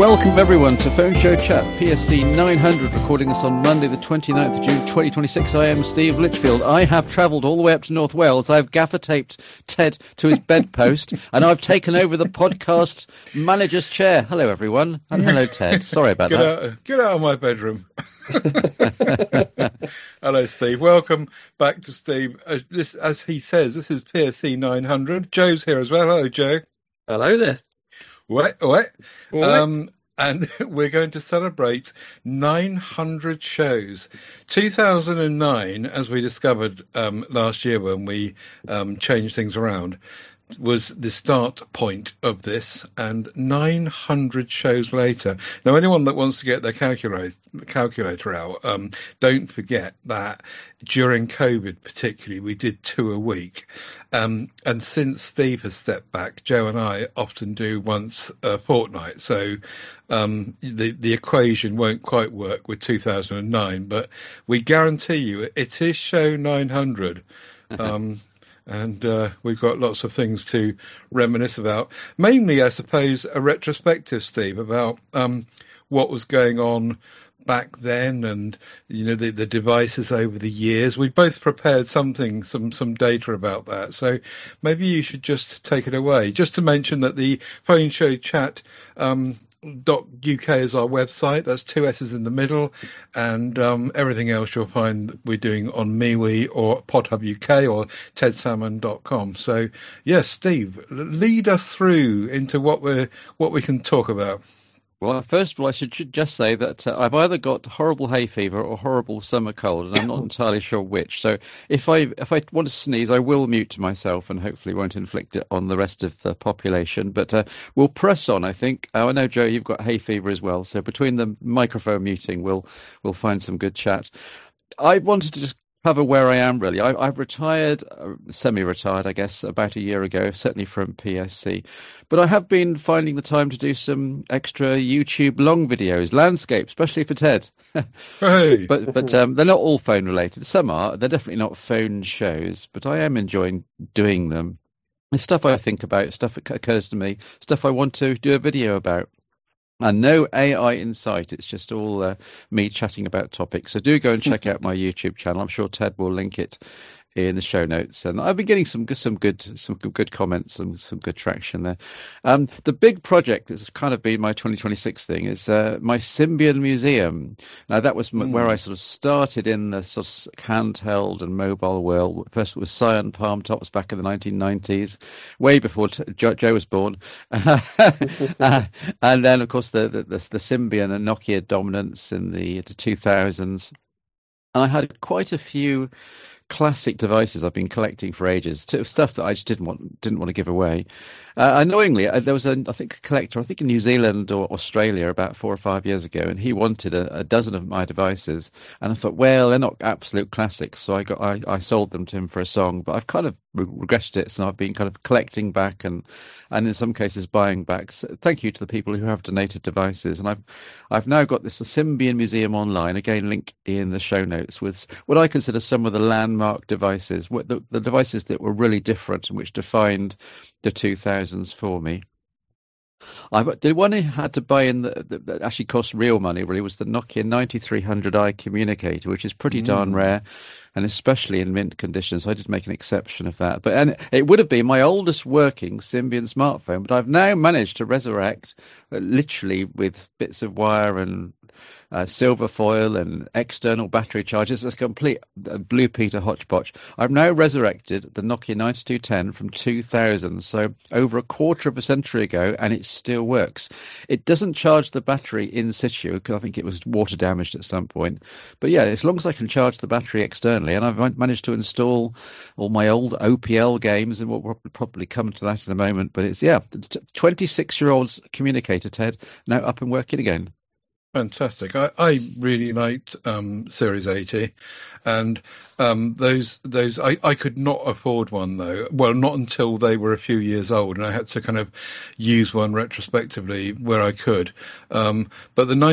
Welcome everyone to Phone Show Chat PSC 900, recording us on Monday the 29th of June 2026. I am Steve Litchfield. I have travelled all the way up to North Wales. I've gaffer taped Ted to his bedpost and I've taken over the podcast manager's chair. Hello everyone, and hello Ted. Sorry about that. Get out of my bedroom. Hello Steve, welcome back to Steve. As he says, this is PSC 900. Joe's here as well. Hello Joe. Hello there. What? And we're going to celebrate 900 shows. 2009, as we discovered last year when we changed things around, was the start point of this, and 900 shows later. Now, anyone that wants to get their calculator out, don't forget that during COVID particularly, we did 2 a week. And since Steve has stepped back, Joe and I often do once a fortnight. So the equation won't quite work with 2009, but we guarantee you it is show 900. And we've got lots of things to reminisce about. Mainly, I suppose, a retrospective, Steve, about what was going on back then, and the devices over the years. We both prepared some data about that. So maybe you should just take it away. Just to mention that the Phone Show Chat .uk is our website. That's 2 S's in the middle, and everything else you'll find we're doing on MeWe or PodHub UK or tedsalmon.com. So yes, Steve, lead us through into what we can talk about. Well, first of all, I should just say that I've either got horrible hay fever or horrible summer cold, and I'm not entirely sure which. So if I want to sneeze, I will mute myself and hopefully won't inflict it on the rest of the population. But we'll press on, I think. I know, Joe, you've got hay fever as well. So between the microphone muting, we'll find some good chat. I wanted to just cover where I am, really. I've retired, semi-retired, I guess, about a year ago, certainly from PSC. But I have been finding the time to do some extra YouTube long videos, landscape, especially for Ted. Hey. But they're not all phone related. Some are. They're definitely not phone shows, but I am enjoying doing them. It's stuff I think about, stuff that occurs to me, stuff I want to do a video about. And no AI in sight. It's just all me chatting about topics. So do go and check out my YouTube channel. I'm sure Ted will link it in the show notes, and I've been getting some good comments and some good traction there. The big project that's kind of been my 2026 thing is my Symbian Museum. Now that was where I sort of started in the sort of handheld and mobile world. First it was Scion Palm Tops back in the 1990s, way before Joe was born, and then of course the Symbian and Nokia dominance in the 2000s. And I had quite a few classic devices I've been collecting for ages, stuff that I just didn't want to give away. Annoyingly, there was a collector, I think in New Zealand or Australia about 4 or 5 years ago, and he wanted a dozen of my devices, and I thought, well, they're not absolute classics, so I sold them to him for a song. But I've kind of regretted it, so I've been kind of collecting back and in some cases buying back. So thank you to the people who have donated devices, and I've now got this Symbian Museum online, again link in the show notes, with what I consider some of the landmark devices, the devices that were really different and which defined the 2000s for me. The one I had to buy in that actually cost real money really was the Nokia 9300i communicator, which is pretty darn rare, and especially in mint condition. So I just make an exception of that. And it would have been my oldest working Symbian smartphone, but I've now managed to resurrect, literally with bits of wire and silver foil and external battery chargers. It's a complete Blue Peter hodgepodge. I've now resurrected the Nokia 9210 from 2000, so over a quarter of a century ago, and it still works. It doesn't charge the battery in situ, because I think it was water damaged at some point. But yeah, as long as I can charge the battery externally, and I've managed to install all my old OPL games, and we'll probably come to that in a moment. But it's, 26-year-old's communicator, Ted, now up and working again. Fantastic. I really liked Series 80, and those I could not afford one though. Well, not until they were a few years old, and I had to kind of use one retrospectively where I could. But the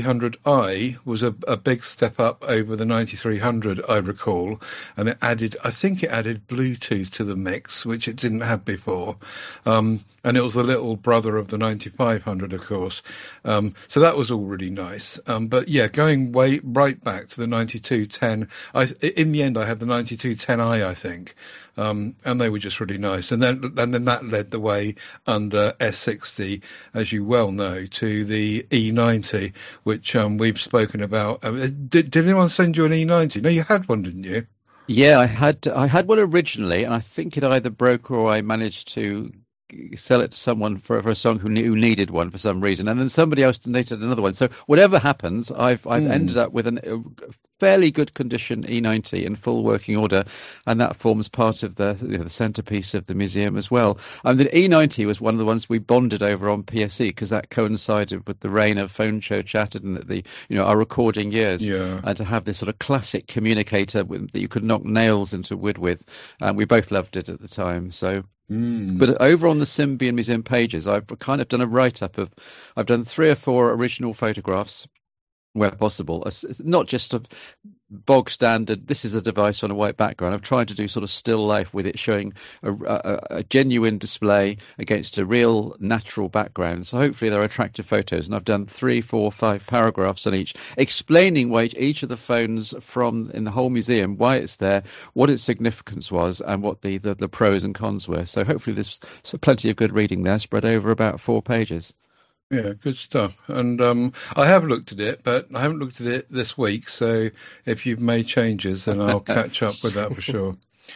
9300i was a big step up over the 9300, I recall, and I think it added Bluetooth to the mix, which it didn't have before. And it was the little brother of the 9500, of course. So that was all really nice. But yeah, going right back to the 9210, in the end I had the 9210i, I think, and they were just really nice. And then that led the way under S60, as you well know, to the E90, which we've spoken about. Did anyone send you an E90? No, you had one, didn't you? Yeah, I had one originally, and I think it either broke or I managed to sell it to someone for a song who needed one for some reason, and then somebody else donated another one. So whatever happens, I've ended up with a fairly good condition E90 in full working order, and that forms part of the centerpiece of the museum as well. And the E90 was one of the ones we bonded over on PSE because that coincided with the reign of phone show chat and our recording years. Yeah. And to have this sort of classic communicator that you could knock nails into wood with, we both loved it at the time. So. But over on the Symbian Museum pages, I've kind of done a write-up of, I've done 3 or 4 original photographs where possible. It's not just a bog standard, this is a device on a white background. I've tried to do sort of still life with it, showing a genuine display against a real natural background. So hopefully they're attractive photos. And I've done 3, 4, 5 paragraphs on each, explaining why each of the phones in the whole museum, why it's there, what its significance was, and what the pros and cons were. So hopefully there's plenty of good reading there, spread over about 4 pages. Yeah, good stuff. And I have looked at it, but I haven't looked at it this week. So if you've made changes, then I'll catch up with that for sure.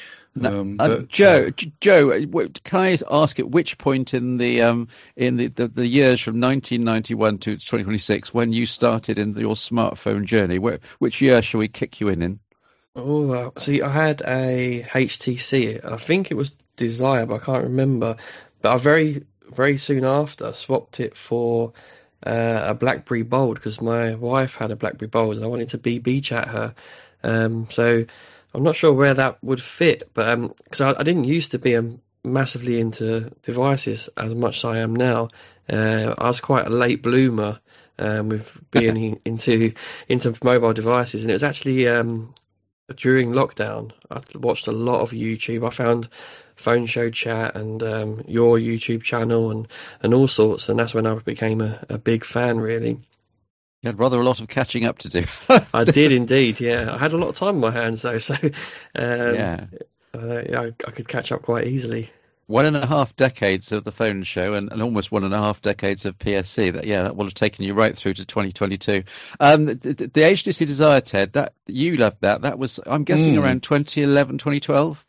Joe, can I ask at which point in the years from 1991 to 2026, when you started in your smartphone journey, which year shall we kick you in? Oh, see, I had a HTC. I think it was Desire, but I can't remember. But I very soon after swapped it for a BlackBerry Bold because my wife had a BlackBerry Bold and I wanted to BB chat her. So I'm not sure where that would fit, but because I didn't used to be massively into devices as much as I am now. I was quite a late bloomer with being into mobile devices, and it was actually during lockdown I watched a lot of YouTube. I found Phone Show Chat and your YouTube channel and all sorts, and that's when I became a big fan, really. You had rather a lot of catching up to do. I did indeed, yeah. I had a lot of time on my hands though, so I could catch up quite easily. 1.5 decades of the Phone Show and almost 1.5 decades of PSC. That will have taken you right through to 2022. The HTC Desire, Ted, that you loved that. That was, I'm guessing, around 2011, 2012.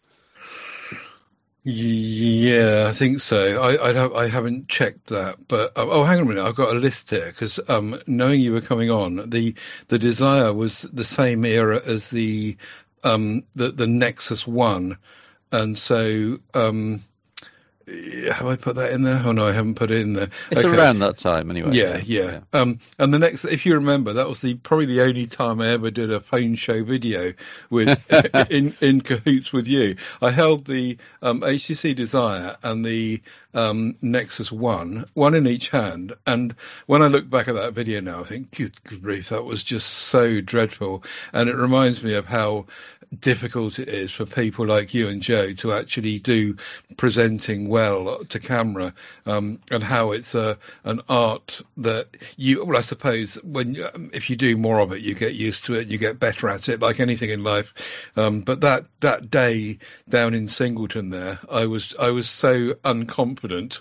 Yeah, I think so. I haven't checked that, but hang on a minute. I've got a list here because knowing you were coming on, the Desire was the same era as the Nexus One, and so have I put that in there? Oh no, I haven't put it in there. It's around that time anyway. Yeah. And the next, if you remember, that was probably the only time I ever did a phone show video with in cahoots with you. I held the HTC Desire and the Nexus One in each hand, and when I look back at that video now, I think, good grief, that was just so dreadful, and it reminds me of how difficult it is for people like you and Joe to actually do presenting well to camera, and how it's an art that I suppose if you do more of it, you get used to it, you get better at it, like anything in life. But that day down in Singleton there, I was so unconfident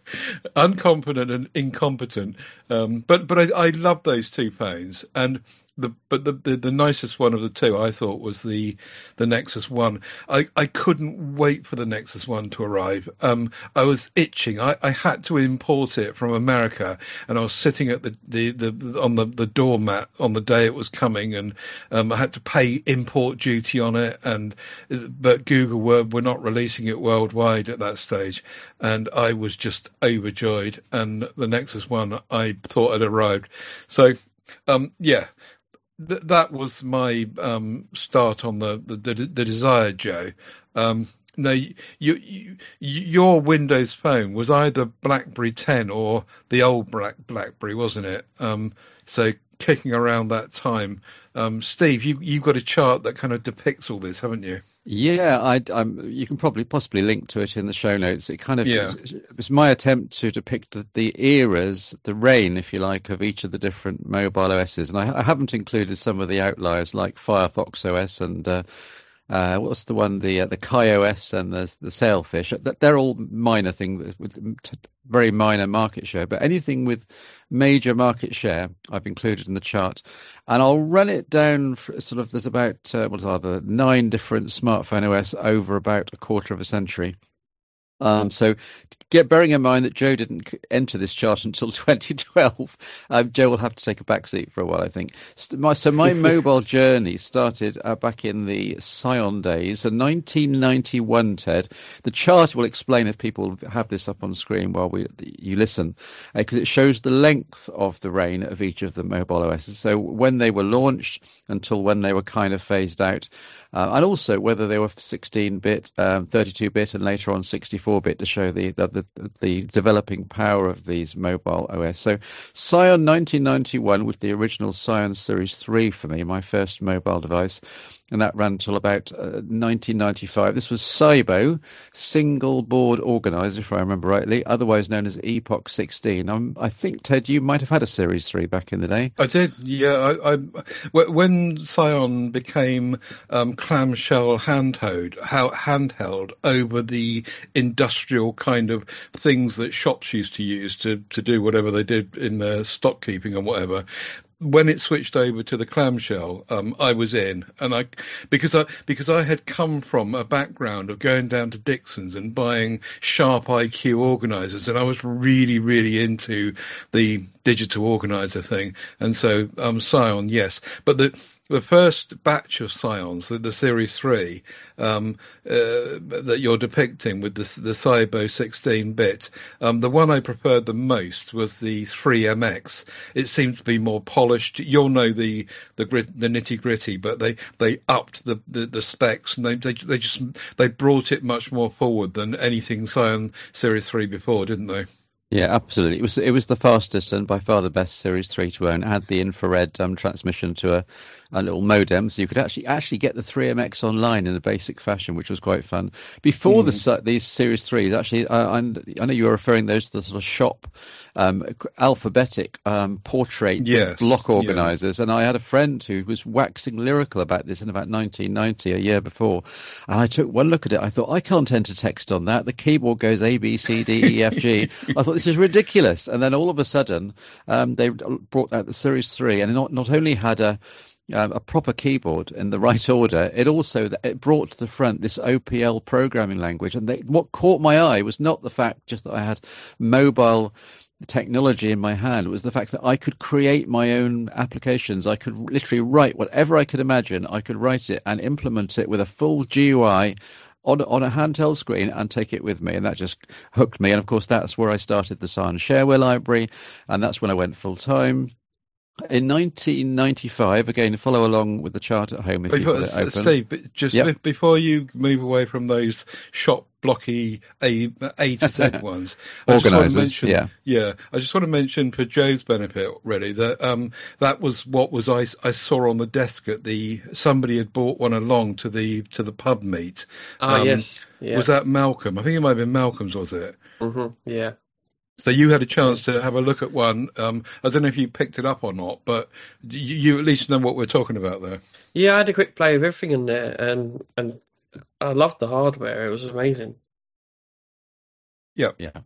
and incompetent. But I love those 2 phones, and the nicest one of the two I thought was the Nexus One. I couldn't wait for the Nexus One to arrive. I was itching. I had to import it from America, and I was sitting at the on the doormat on the day it was coming, and I had to pay import duty on it, but Google were not releasing it worldwide at that stage, and I was just overjoyed. And the Nexus One I thought had arrived. So yeah. That was my start on the Desire, Joe. Now, your Windows phone was either BlackBerry 10 or the old BlackBerry, wasn't it? So kicking around that time, Steve, you've got a chart that kind of depicts all this, haven't you? Yeah, you can possibly link to it in the show notes. It kind of it was my attempt to depict the eras, the reign, if you like, of each of the different mobile OSs, and I haven't included some of the outliers like Firefox OS and what's the one, the KaiOS and the Sailfish. They're all minor things with very minor market share, but anything with major market share I've included in the chart, and I'll run it down for sort of, there's about 9 different smartphone OS over about a quarter of a century. So bearing in mind that Joe didn't enter this chart until 2012, Joe will have to take a backseat for a while, I think. So my mobile journey started back in the Psion days, so 1991, Ted. The chart will explain, if people have this up on screen while you listen, because it shows the length of the reign of each of the mobile OSs. So when they were launched until when they were kind of phased out. And also whether they were 16-bit, 32-bit, and later on 64-bit, to show the developing power of these mobile OS. So Psion 1991 with the original Psion Series 3 for me, my first mobile device, and that ran till about 1995. This was SIBO, Single Board Organizer, if I remember rightly, otherwise known as Epoch 16. I think, Ted, you might have had a Series 3 back in the day. I did, yeah. When Psion became clamshell handheld over the industrial kind of things that shops used to use to do whatever they did in their stock keeping and whatever. When it switched over to the clamshell, I was in, and because I had come from a background of going down to Dixon's and buying Sharp IQ organizers, and I was really, really into the digital organizer thing, and so Psion, yes, but the first batch of Psions, the Series 3, that you're depicting with the SIBO 16-bit, the one I preferred the most was the 3MX. It seemed to be more polished. You'll know the nitty-gritty, but they upped the specs, and they brought it much more forward than anything Psion Series 3 before, didn't they? Yeah, absolutely. It was the fastest and by far the best Series 3 to own. It had the infrared transmission to a little modem, so you could actually get the 3MX online in a basic fashion, which was quite fun. Before these Series 3s, actually, I know you were referring those to the sort of shop alphabetic portrait block organizers, and I had a friend who was waxing lyrical about this in about 1990, a year before, and I took one look at it. I thought, I can't enter text on that. The keyboard goes A, B, C, D, E, F, G. I thought, this is ridiculous. And then all of a sudden, they brought out the Series 3, and not only had a proper keyboard in the right order, it brought to the front this OPL programming language. And what caught my eye was not the fact just that I had mobile technology in my hand. It was the fact that I could create my own applications. I could literally write whatever I could imagine. I could write it and implement it with a full GUI on a handheld screen and take it with me, and that just hooked me. And of course, that's where I started the Psion Shareware library, and that's when I went full time. In 1995, again, follow along with the chart at home if you've got it open. Steve, before you move away from those shop blocky A to Z ones, organisers, I just want to mention for Joe's benefit, really, that that was what I saw on the desk at somebody had brought one along to the pub meet. Yes. Yeah. Was that Malcolm? I think it might have been Malcolm's, was it? Mm-hmm. Yeah. So you had a chance to have a look at one. I don't know if you picked it up or not, but you at least know what we're talking about there. Yeah, I had a quick play of everything in there, and I loved the hardware. It was amazing. Yeah.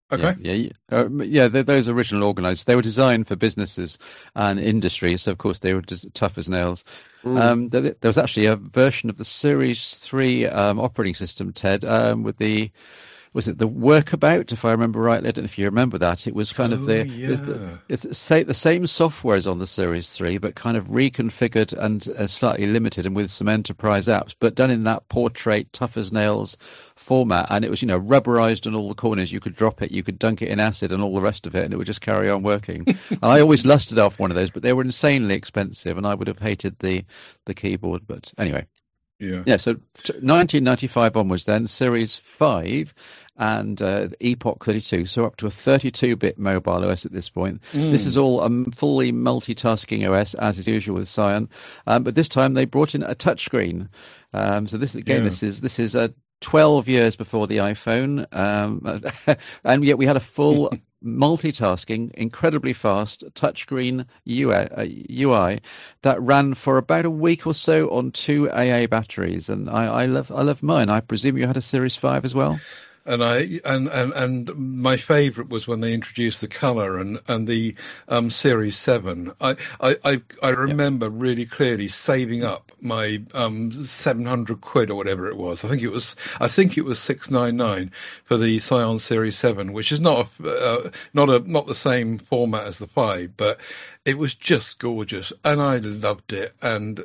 Okay. Those original organisers, they were designed for businesses and industry, so of course they were just tough as nails. There was actually a version of the Series 3 operating system, Ted, with the Workabout, if I remember rightly. I don't know if you remember that. It was kind of the same software as on the Series 3, but kind of reconfigured and slightly limited, and with some enterprise apps, but done in that portrait, tough as nails format. And it was, rubberized on all the corners. You could drop it, you could dunk it in acid and all the rest of it, and it would just carry on working. And I always lusted after one of those, but they were insanely expensive, and I would have hated the keyboard. But anyway. So 1995 onwards, then Series 5 and Epoch 32, so up to a 32-bit mobile OS at this point. This is all a fully multitasking OS, as is usual with Psion, but this time they brought in a touchscreen. So this is 12 years before the iPhone, and yet we had a full multitasking, incredibly fast touchscreen UI that ran for about a week or so on 2 AA batteries, and I love mine. I presume you had a Series 5 as well. And my favourite was when they introduced the colour and the Series 7. I remember really clearly saving up my 700 quid or whatever it was. I think it was 699 for the Psion Series 7, which is not the same format as the 5, but it was just gorgeous, and I loved it, and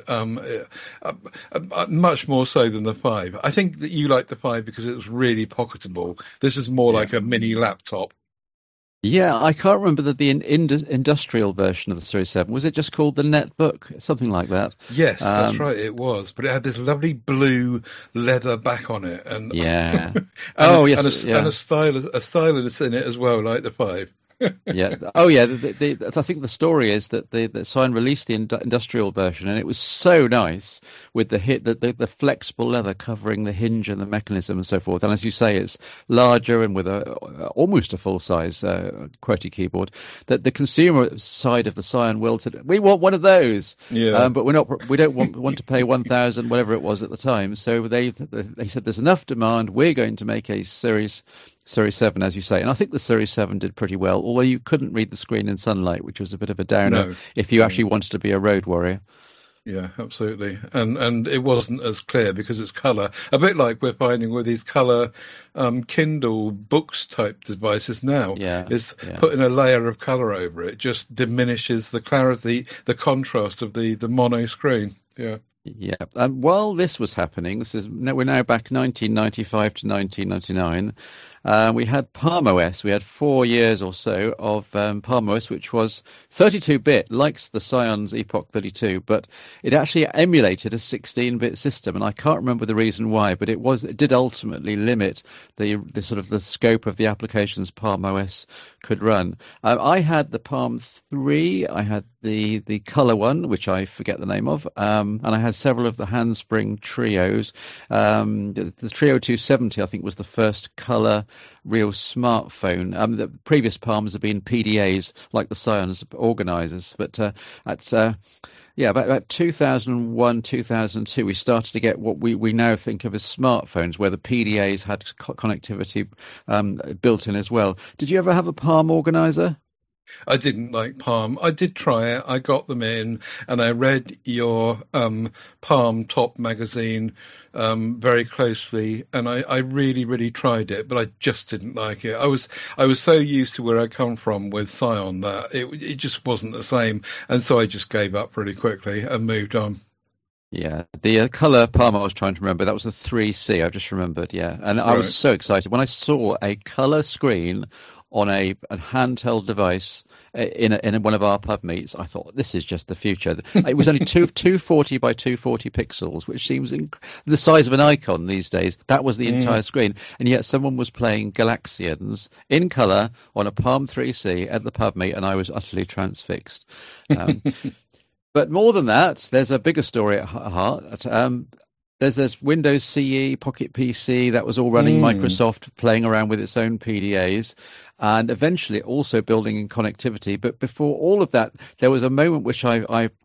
much more so than the 5. I think that you liked the 5 because it was really pocketable. This is more like a mini laptop. Yeah, I can't remember the industrial version of the Series 7. Was it just called the Netbook? Something like that? Yes, that's right, it was. But it had this lovely blue leather back on it. And yeah. and a stylus in it as well, like the 5. Yeah. Oh, yeah. I think the story is that the Psion released the industrial version, and it was so nice with the flexible leather covering the hinge and the mechanism and so forth. And as you say, it's larger and with almost a full size QWERTY keyboard. That the consumer side of the Psion wilted. We want one of those. Yeah. But we don't want to pay 1,000 whatever it was at the time. So they said there's enough demand. We're going to make a Series 7, as you say, and I think the Series 7 did pretty well, although you couldn't read the screen in sunlight, which was a bit of a downer if you actually wanted to be a road warrior. Yeah, absolutely. And it wasn't as clear because it's colour, a bit like we're finding with these colour Kindle books type devices now. Putting a layer of colour over it just diminishes the clarity, the contrast of the mono screen. Yeah. Yeah. While this was happening, we're now back 1995 to 1999. We had Palm OS. We had 4 years or so of Palm OS, which was 32-bit, like the Psion's Epoch 32, but it actually emulated a 16-bit system, and I can't remember the reason why, but it did ultimately limit the sort of the scope of the applications Palm OS could run. I had the Palm 3, I had the color one, which I forget the name of, and I had several of the Handspring Trios. The Trio 270, I think, was the first color real smartphone. The previous Palms have been PDAs, like the Psion's organizers, but about 2001, 2002, we started to get what we now think of as smartphones, where the PDAs had connectivity built in as well. Did you ever have a Palm organizer? I didn't like Palm. I did try it. I got them in, and I read your Palm Top magazine very closely, and I really, really tried it, but I just didn't like it. I was so used to where I come from with Psion that it just wasn't the same, and so I just gave up pretty quickly and moved on. Yeah, the colour Palm I was trying to remember, that was the 3C, I just remembered, yeah. And I was so excited. When I saw a colour screen on a handheld device in one of our pub meets, I thought, this is just the future. It was only 240 by 240 pixels, which seems the size of an icon these days. That was the entire screen. And yet someone was playing Galaxians in colour on a Palm 3C at the pub meet, and I was utterly transfixed. But more than that, there's a bigger story at heart. There's Windows CE, Pocket PC, that was all running Microsoft, playing around with its own PDAs, and eventually also building in connectivity. But before all of that, there was a moment which I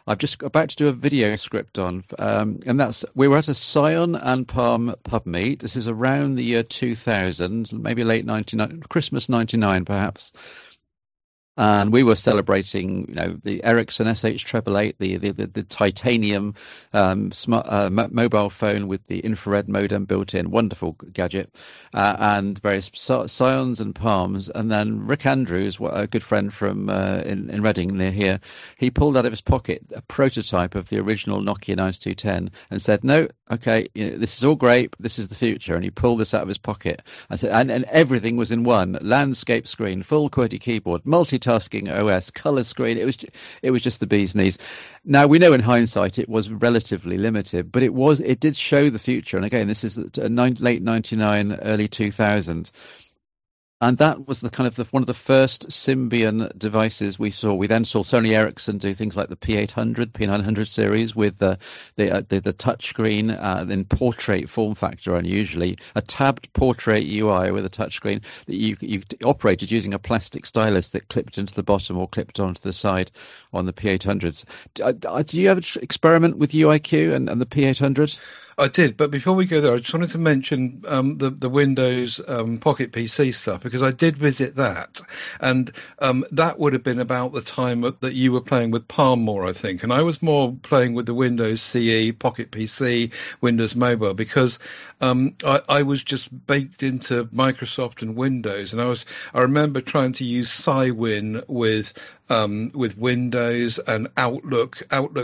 I'm just about to do a video script on, and we were at a Scion and Palm pub meet. This is around the year 2000, maybe late 99, Christmas 99 perhaps. And we were celebrating, the Ericsson SH888, the titanium mobile phone with the infrared modem built in, wonderful gadget, and various Scions and Palms. And then Rick Andrews, a good friend from in Reading near here, he pulled out of his pocket a prototype of the original Nokia 9210 and said, "No, okay, this is all great, but this is the future." And he pulled this out of his pocket. I said, and everything was in one: landscape screen, full QWERTY keyboard, multitasking OS, color screen. It was just the bee's knees. Now we know in hindsight it was relatively limited, but it did show the future. And again, this is late 99, early 2000. And that was one of the first Symbian devices we saw. We then saw Sony Ericsson do things like the P800, P900 series with the touchscreen in portrait form factor, unusually a tabbed portrait UI with a touchscreen that you operated using a plastic stylus that clipped into the bottom or clipped onto the side on the P800s. Do you ever experiment with UIQ and the P800? I did, but before we go there, I just wanted to mention the Windows Pocket PC stuff, because I did visit that, and that would have been about the time that you were playing with Palm more, I think, and I was more playing with the Windows CE, Pocket PC, Windows Mobile, because I was just baked into Microsoft and Windows, and I remember trying to use Cywin with Windows and Outlook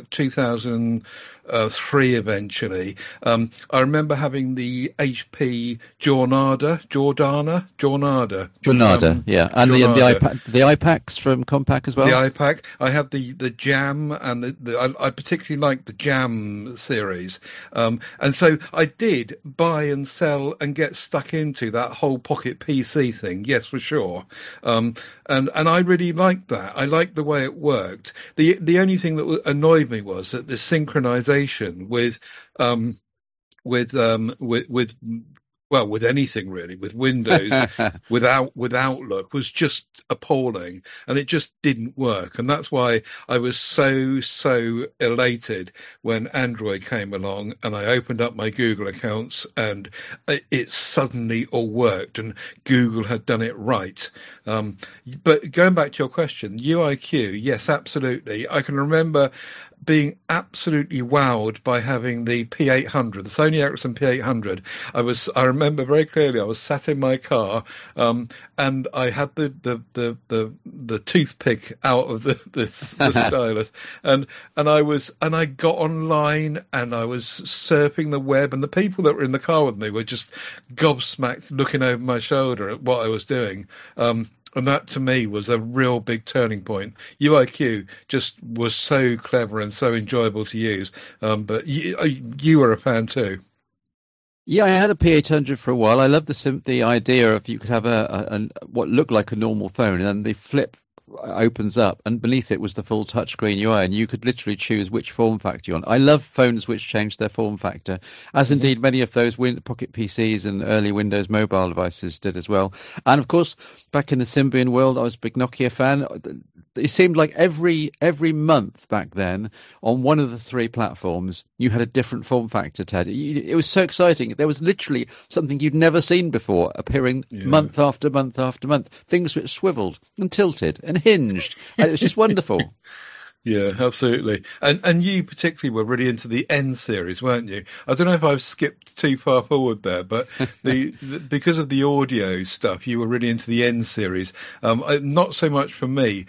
2003 eventually. I remember having the HP Jornada, yeah, and the iPacs from Compaq as well. The iPac. I had the Jam, and I particularly liked the Jam series, and so I did buy and sell and get stuck into that whole Pocket PC thing. Yes, for sure. And I really liked that. I liked the way it worked. The only thing that annoyed me was that the synchronization with anything really, with Windows, with Outlook, was just appalling, and it just didn't work. And that's why I was so elated when Android came along, and I opened up my Google accounts, and it suddenly all worked, and Google had done it right. But going back to your question, UIQ, yes, absolutely. I can remember being absolutely wowed by having the P800, the Sony Ericsson P800. I remember very clearly. I was sat in my car, and I had the toothpick out of the stylus, and I got online, and I was surfing the web, and the people that were in the car with me were just gobsmacked, looking over my shoulder at what I was doing. And that, to me, was a real big turning point. UIQ just was so clever and so enjoyable to use. But you were a fan too. Yeah, I had a P800 for a while. I loved the idea of you could have what looked like a normal phone, and then the flip opens up, and beneath it was the full touchscreen UI, and you could literally choose which form factor you want. I love phones which change their form factor, as indeed many of those Pocket PCs and early Windows mobile devices did as well. And of course, back in the Symbian world, I was a big Nokia fan. It seemed like every month back then, on one of the three platforms, you had a different form factor, Ted. It was so exciting. There was literally something you'd never seen before appearing month after month after month. Things which swiveled and tilted and hinged. And it was just wonderful. Yeah, absolutely. And you particularly were really into the N series, weren't you? I don't know if I've skipped too far forward there, but because of the audio stuff, you were really into the N series. Not so much for me.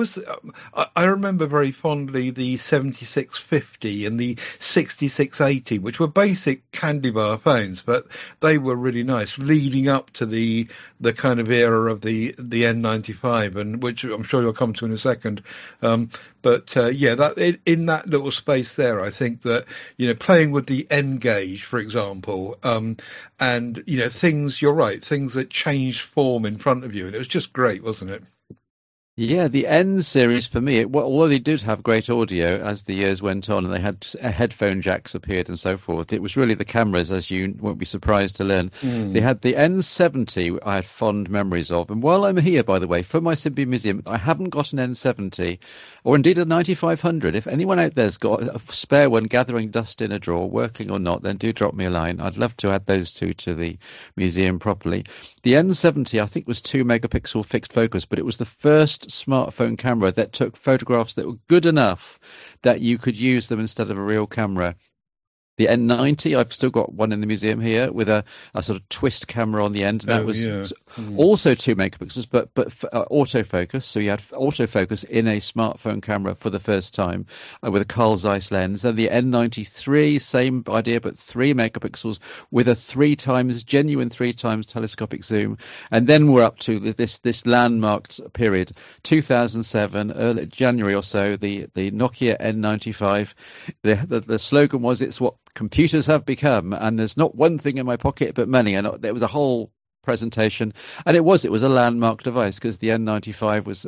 I remember very fondly the 7650 and the 6680, which were basic candy bar phones, but they were really nice, leading up to the kind of era of the N95, and which I'm sure you'll come to in a second. But in that little space there, I think that, playing with the N-Gage, for example, and, things, you're right, things that changed form in front of you. And it was just great, wasn't it? Yeah, the N series for me, although they did have great audio as the years went on and they had headphone jacks appeared and so forth, it was really the cameras, as you won't be surprised to learn. They had the N70 I had fond memories of. And while I'm here, by the way, for my Symbian Museum, I haven't got an N70 or indeed a 9500. If anyone out there's got a spare one gathering dust in a drawer, working or not, then do drop me a line. I'd love to add those two to the museum properly. The N70, I think, was 2 megapixel fixed focus, but it was the first smartphone camera that took photographs that were good enough that you could use them instead of a real camera. The N90, I've still got one in the museum here with a sort of twist camera on the end. That was also 2 megapixels, but autofocus. So you had autofocus in a smartphone camera for the first time with a Carl Zeiss lens. Then the N93, same idea, but 3 megapixels with a genuine 3 times telescopic zoom. And then we're up to this landmarked period, 2007, early January or so, the Nokia N95. The slogan was, "It's what computers have become," and there's not one thing in my pocket but many. And there was a whole presentation, and it was a landmark device because the N95 was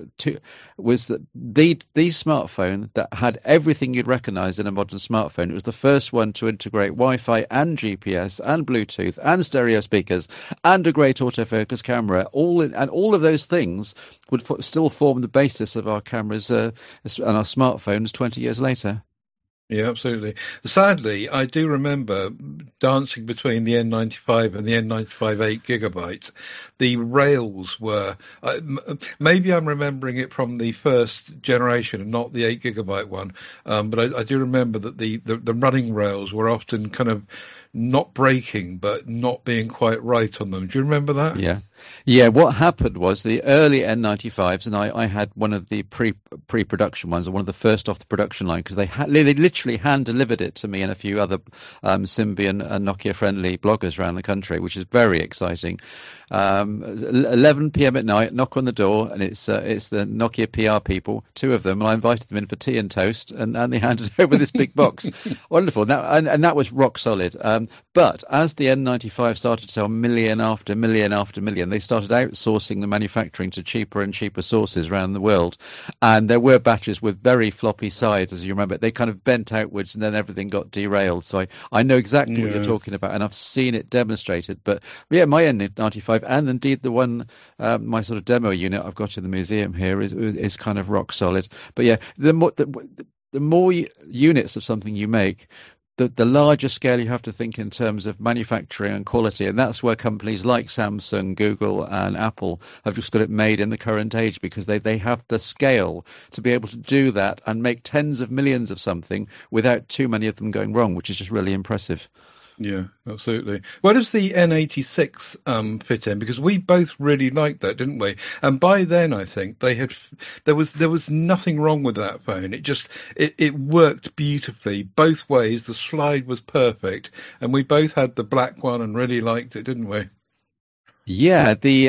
the smartphone that had everything you'd recognize in a modern smartphone. It was the first one to integrate Wi-Fi and GPS and Bluetooth and stereo speakers and a great autofocus camera. All of those things would still form the basis of our cameras and our smartphones 20 years later. Yeah, absolutely. Sadly, I do remember dancing between the N95 and the N95 8 gigabyte. The rails were, maybe I'm remembering it from the first generation and not the 8 gigabyte one, but I do remember that the running rails were often kind of not breaking, but not being quite right on them. Do you remember that? Yeah. What happened was the early N95s, and I had one of the pre-production ones, one of the first off the production line, because they literally hand delivered it to me and a few other Symbian and Nokia friendly bloggers around the country, which is very exciting. 11 p.m. at night, knock on the door, and it's the Nokia PR people, 2 of them, and I invited them in for tea and toast, and they handed over this big box. Wonderful. And that was rock solid. But as the N95 started to sell million after million after million, they started outsourcing the manufacturing to cheaper and cheaper sources around the world. And there were batteries with very floppy sides, as you remember. They kind of bent outwards and then everything got derailed. So I know exactly what you're talking about, and I've seen it demonstrated. But yeah, my N95, and indeed the one, my sort of demo unit I've got in the museum here is kind of rock solid. But yeah, the more units of something you make, the larger scale you have to think in terms of manufacturing and quality. And that's where companies like Samsung, Google and Apple have just got it made in the current age, because they have the scale to be able to do that and make tens of millions of something without too many of them going wrong, which is just really impressive. Yeah, absolutely. Where does the N86 fit in? Because we both really liked that, didn't we? And by then, I think there was nothing wrong with that phone. It worked beautifully both ways. The slide was perfect, and we both had the black one and really liked it, didn't we? Yeah, the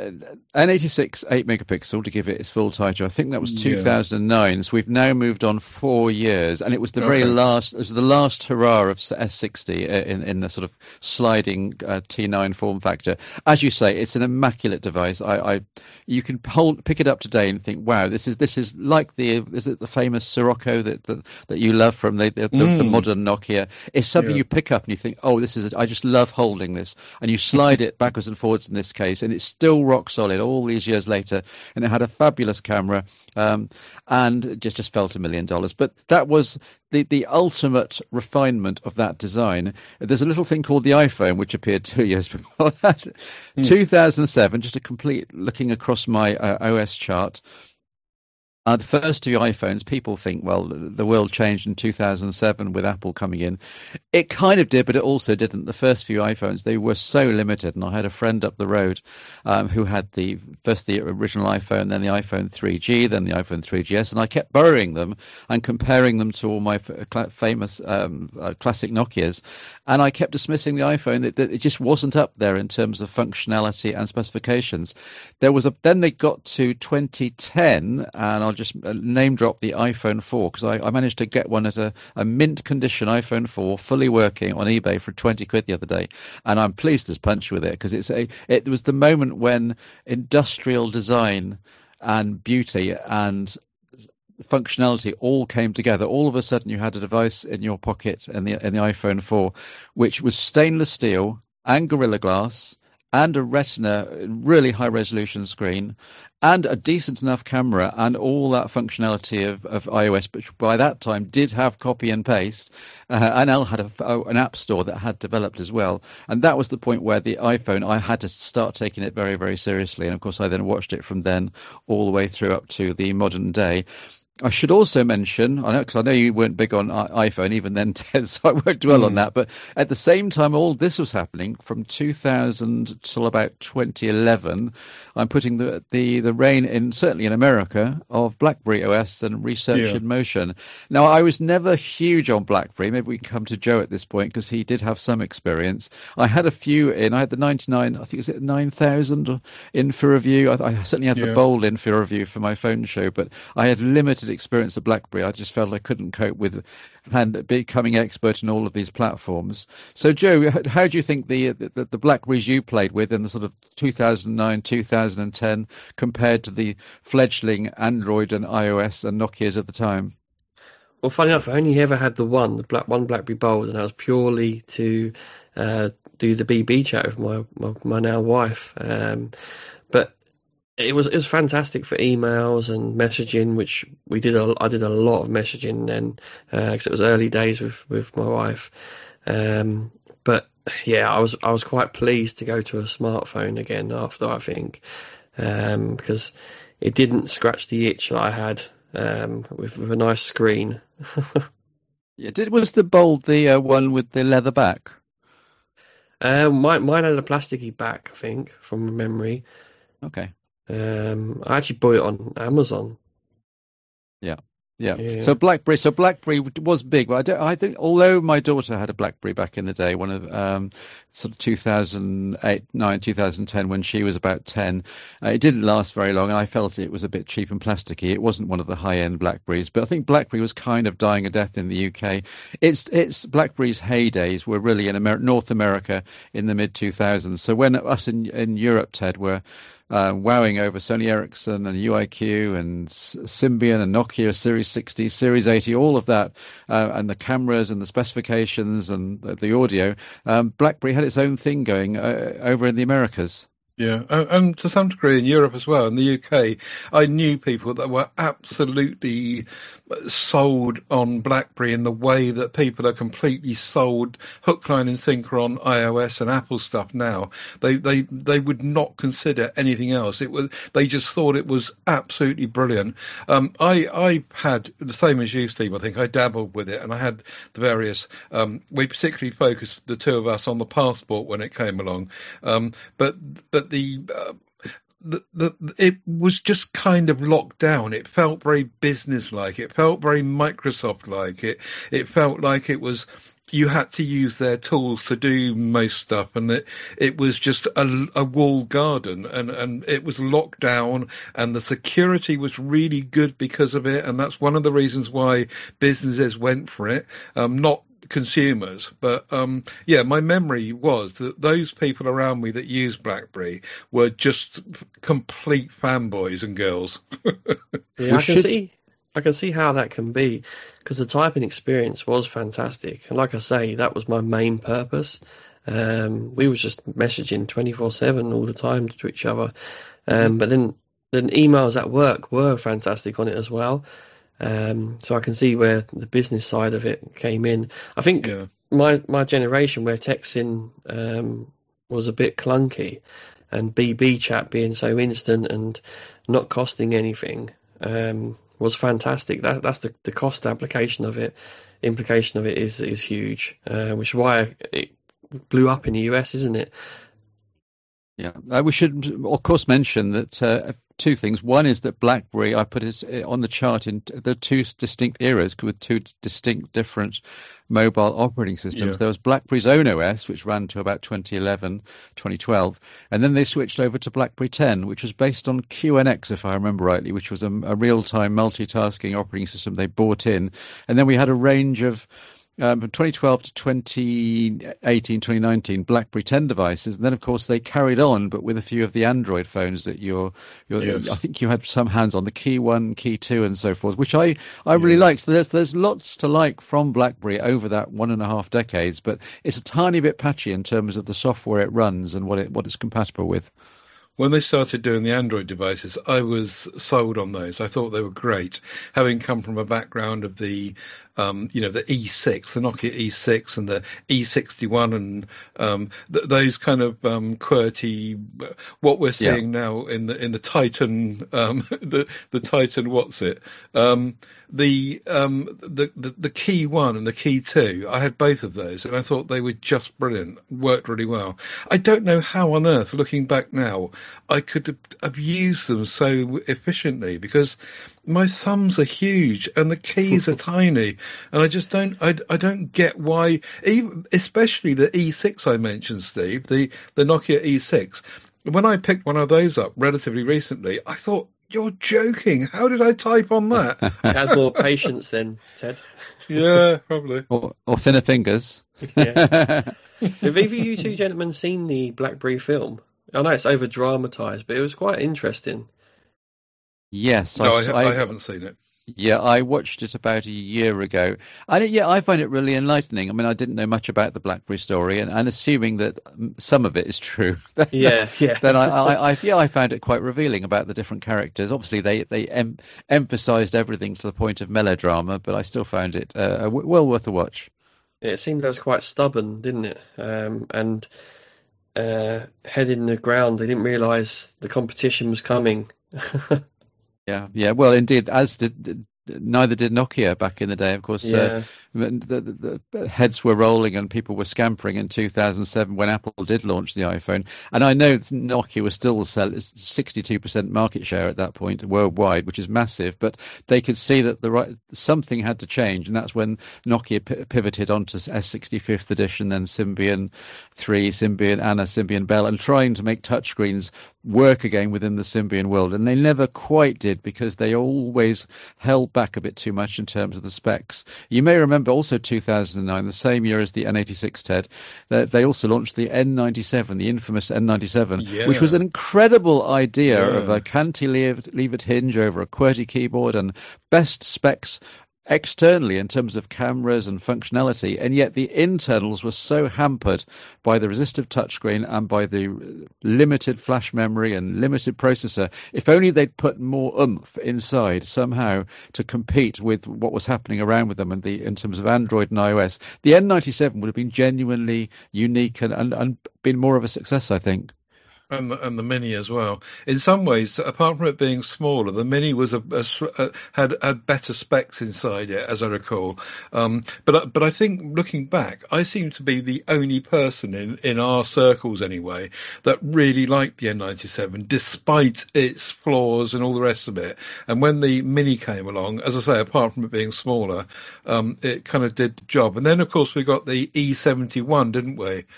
N86 8 megapixel, to give it its full title, I think that was 2009. So we've now moved on 4 years, and it was the last hurrah of S60 in the sort of sliding T9 form factor. As you say, it's an immaculate device. You can pick it up today and think, wow, this is like is it the famous Sirocco that you love from the modern Nokia? It's something you pick up and you think, oh, I just love holding this, and you slide it backwards and forwards in this case, and it's still rock solid all these years later, and it had a fabulous camera, and it just felt $1 million. But that was the ultimate refinement of that design. There's a little thing called the iPhone, which appeared 2 years before that. 2007, just a complete looking across my OS chart. The first 2 iPhones, people think, well, the world changed in 2007 with Apple coming in. It kind of did, but it also didn't. The first few iPhones, they were so limited. And I had a friend up the road who had the original iPhone, then the iPhone 3G, then the iPhone 3GS. And I kept borrowing them and comparing them to all my famous classic Nokias. And I kept dismissing the iPhone. It just wasn't up there in terms of functionality and specifications. Then they got to 2010, and I'll just name drop the iPhone 4, because I managed to get one at a mint condition iPhone 4 fully working on eBay for 20 quid the other day, and I'm pleased as punch with it, because it was the moment when industrial design and beauty and functionality all came together. All of a sudden, you had a device in your pocket in the iPhone 4, which was stainless steel and Gorilla Glass and a Retina, really high resolution screen, and a decent enough camera, and all that functionality of iOS, which by that time did have copy and paste, and L had an app store that had developed as well. And that was the point where the iPhone, I had to start taking it very, very seriously. And of course, I then watched it from then all the way through up to the modern day. I should also mention, because I know you weren't big on iPhone even then, Ted, so I won't dwell on that. But at the same time, all this was happening from 2000 till about 2011. I'm putting the reign in, certainly in America, of BlackBerry OS and Research in Motion. Now, I was never huge on BlackBerry. Maybe we can come to Joe at this point because he did have some experience. I had a few in. I had the 99, I think is it 9000 in for review. I certainly had the Bold in for review for my phone show, but I had limited experience of BlackBerry. I just felt I couldn't cope with and becoming expert in all of these platforms. So, Joe, how do you think the BlackBerries you played with in the sort of 2009, 2010 compared to the fledgling Android and iOS and Nokias of the time? Well, funny enough, I only ever had one BlackBerry Bold, and that was purely to do the BB chat with my now wife. But it was fantastic for emails and messaging, which I did a lot of messaging then, because it was early days with my wife. But yeah, I was quite pleased to go to a smartphone again after, I think, because it didn't scratch the itch that I had with a nice screen. Was the Bold the one with the leather back? Mine had a plasticky back, I think, from memory. Okay. I actually bought it on Amazon. Yeah. So BlackBerry was big, but I think although my daughter had a BlackBerry back in the day, one of sort of 2008, 9, 2010, when she was about 10, it didn't last very long, and I felt it was a bit cheap and plasticky. It wasn't one of the high-end BlackBerries, but I think BlackBerry was kind of dying a death in the UK. It's BlackBerry's heydays were really in North America in the mid 2000s. So when us in Europe, Ted, were wowing over Sony Ericsson and UIQ and Symbian and Nokia Series 60, Series 80, all of that, and the cameras and the specifications and the audio, BlackBerry had its own thing going over in the Americas. Yeah, and to some degree in Europe as well. In the UK, I knew people that were absolutely sold on BlackBerry in the way that people are completely sold hook, line and sinker on iOS and Apple stuff now. They would not consider anything else. They just thought it was absolutely brilliant. I had the same as you, Steve. I think I dabbled with it, and I had the various. We particularly focused, the two of us, on the Passport when it came along, but it was just kind of locked down. It felt very business-like. It felt very Microsoft-like. It felt like it was, you had to use their tools to do most stuff, and it was just a walled garden, and it was locked down, and the security was really good because of it, and that's one of the reasons why businesses went for it, not consumers. But my memory was that those people around me that used BlackBerry were just complete fanboys and girls. Yeah, I can see how that can be, because the typing experience was fantastic, and like I say, that was my main purpose. We were just messaging 24/7 all the time to each other, but then emails at work were fantastic on it as well. So I can see where the business side of it came in. I think my generation, where texting was a bit clunky, and BB chat being so instant and not costing anything, was fantastic. That's the cost implication of it is huge, which is why it blew up in the US, isn't it? Yeah, we should of course mention that two things. One is that BlackBerry, I put it on the chart in the two distinct eras with two distinct different mobile operating systems. Yeah. There was BlackBerry's own OS, which ran to about 2011, 2012, and then they switched over to BlackBerry 10, which was based on QNX, if I remember rightly, which was a real-time multitasking operating system they bought in. And then we had a range of from 2012 to 2018, 2019, BlackBerry 10 devices. And then, of course, they carried on, but with a few of the Android phones that Yes. I think you had some hands on the Key 1, Key 2, and so forth, which I really like. So there's lots to like from BlackBerry over that 1.5 decades, but it's a tiny bit patchy in terms of the software it runs and what it's compatible with. When they started doing the Android devices, I was sold on those. I thought they were great, having come from a background of the E6, the Nokia E6 and the E61 and those kind of QWERTY, what we're seeing now in the Titan, the Titan, what's it? The Key 1 and the Key 2, I had both of those, and I thought they were just brilliant, worked really well. I don't know how on earth, looking back now, I could have used them so efficiently, because my thumbs are huge and the keys are tiny, and I just don't get why, even especially the E6 I mentioned, Steve, the Nokia E6. When I picked one of those up relatively recently, I thought, you're joking. How did I type on that? Had more patience then, Ted. Yeah, probably. Or thinner fingers. Yeah. Have either of you two gentlemen seen the BlackBerry film? I know it's over dramatized, but it was quite interesting. Yes. No, I haven't seen it. Yeah, I watched it about a year ago. And I find it really enlightening. I mean, I didn't know much about the BlackBerry story, and assuming that some of it is true, then I found it quite revealing about the different characters. Obviously, they emphasized everything to the point of melodrama, but I still found it well worth a watch. It seemed I was quite stubborn, didn't it? And head in the ground, they didn't realise the competition was coming. Yeah. Well, indeed, neither did Nokia back in the day. Of course, the heads were rolling and people were scampering in 2007 when Apple did launch the iPhone. And I know Nokia was still 62% market share at that point worldwide, which is massive. But they could see that something had to change, and that's when Nokia pivoted onto S65th edition, then Symbian 3, Symbian Anna, Symbian Belle, and trying to make touchscreens work again within the Symbian world. And they never quite did, because they always held back a bit too much in terms of the specs. You may remember also 2009, the same year as the N86, Ted, they also launched the N97, the infamous N97, which was an incredible idea of a cantilevered hinge over a QWERTY keyboard and best specs externally in terms of cameras and functionality, and yet the internals were so hampered by the resistive touchscreen and by the limited flash memory and limited processor. If only they'd put more oomph inside somehow to compete with what was happening around with them in terms of Android and iOS, the N97 would have been genuinely unique and been more of a success, I think. And the Mini as well. In some ways, apart from it being smaller, the Mini was had better specs inside it, as I recall. But I think, looking back, I seem to be the only person in our circles anyway that really liked the N97, despite its flaws and all the rest of it. And when the Mini came along, as I say, apart from it being smaller, it kind of did the job. And then, of course, we got the E71, didn't we?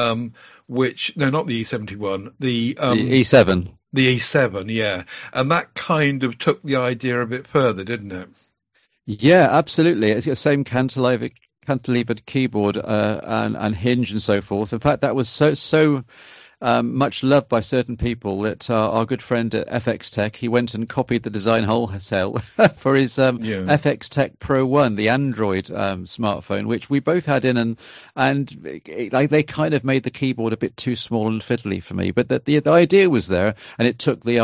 Not the E71, the E7. The E7, yeah. And that kind of took the idea a bit further, didn't it? Yeah, absolutely. It's the same cantilevered keyboard and hinge and so forth. In fact, that was so much loved by certain people that our good friend at FX Tech, he went and copied the design wholesale for his FX Tech Pro 1, the Android smartphone, which we both had in, and they kind of made the keyboard a bit too small and fiddly for me. But the idea was there, and it took the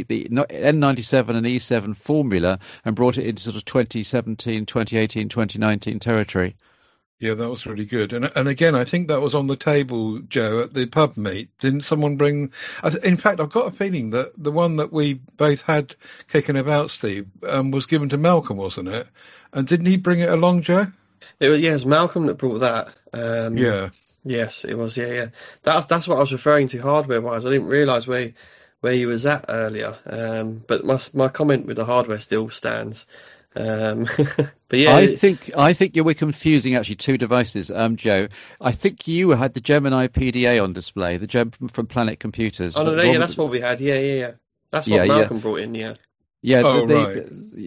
N97 and E7 formula and brought it into sort of 2017, 2018, 2019 territory. Yeah, that was really good. And again, I think that was on the table, Joe, at the pub meet. Didn't someone bring... In fact, I've got a feeling that the one that we both had kicking about, Steve, was given to Malcolm, wasn't it? And didn't he bring it along, Joe? It was Malcolm that brought that. Yeah. Yes, it was, yeah. That's what I was referring to hardware-wise. I didn't realise where you was at earlier. But my comment with the hardware still stands. But yeah, I think you were confusing actually two devices, Joe. I think you had the Gemini PDA on display, the Gem from Planet Computers. Oh no, that's what we had. Yeah. That's what Malcolm brought in. Yeah. Yeah, right.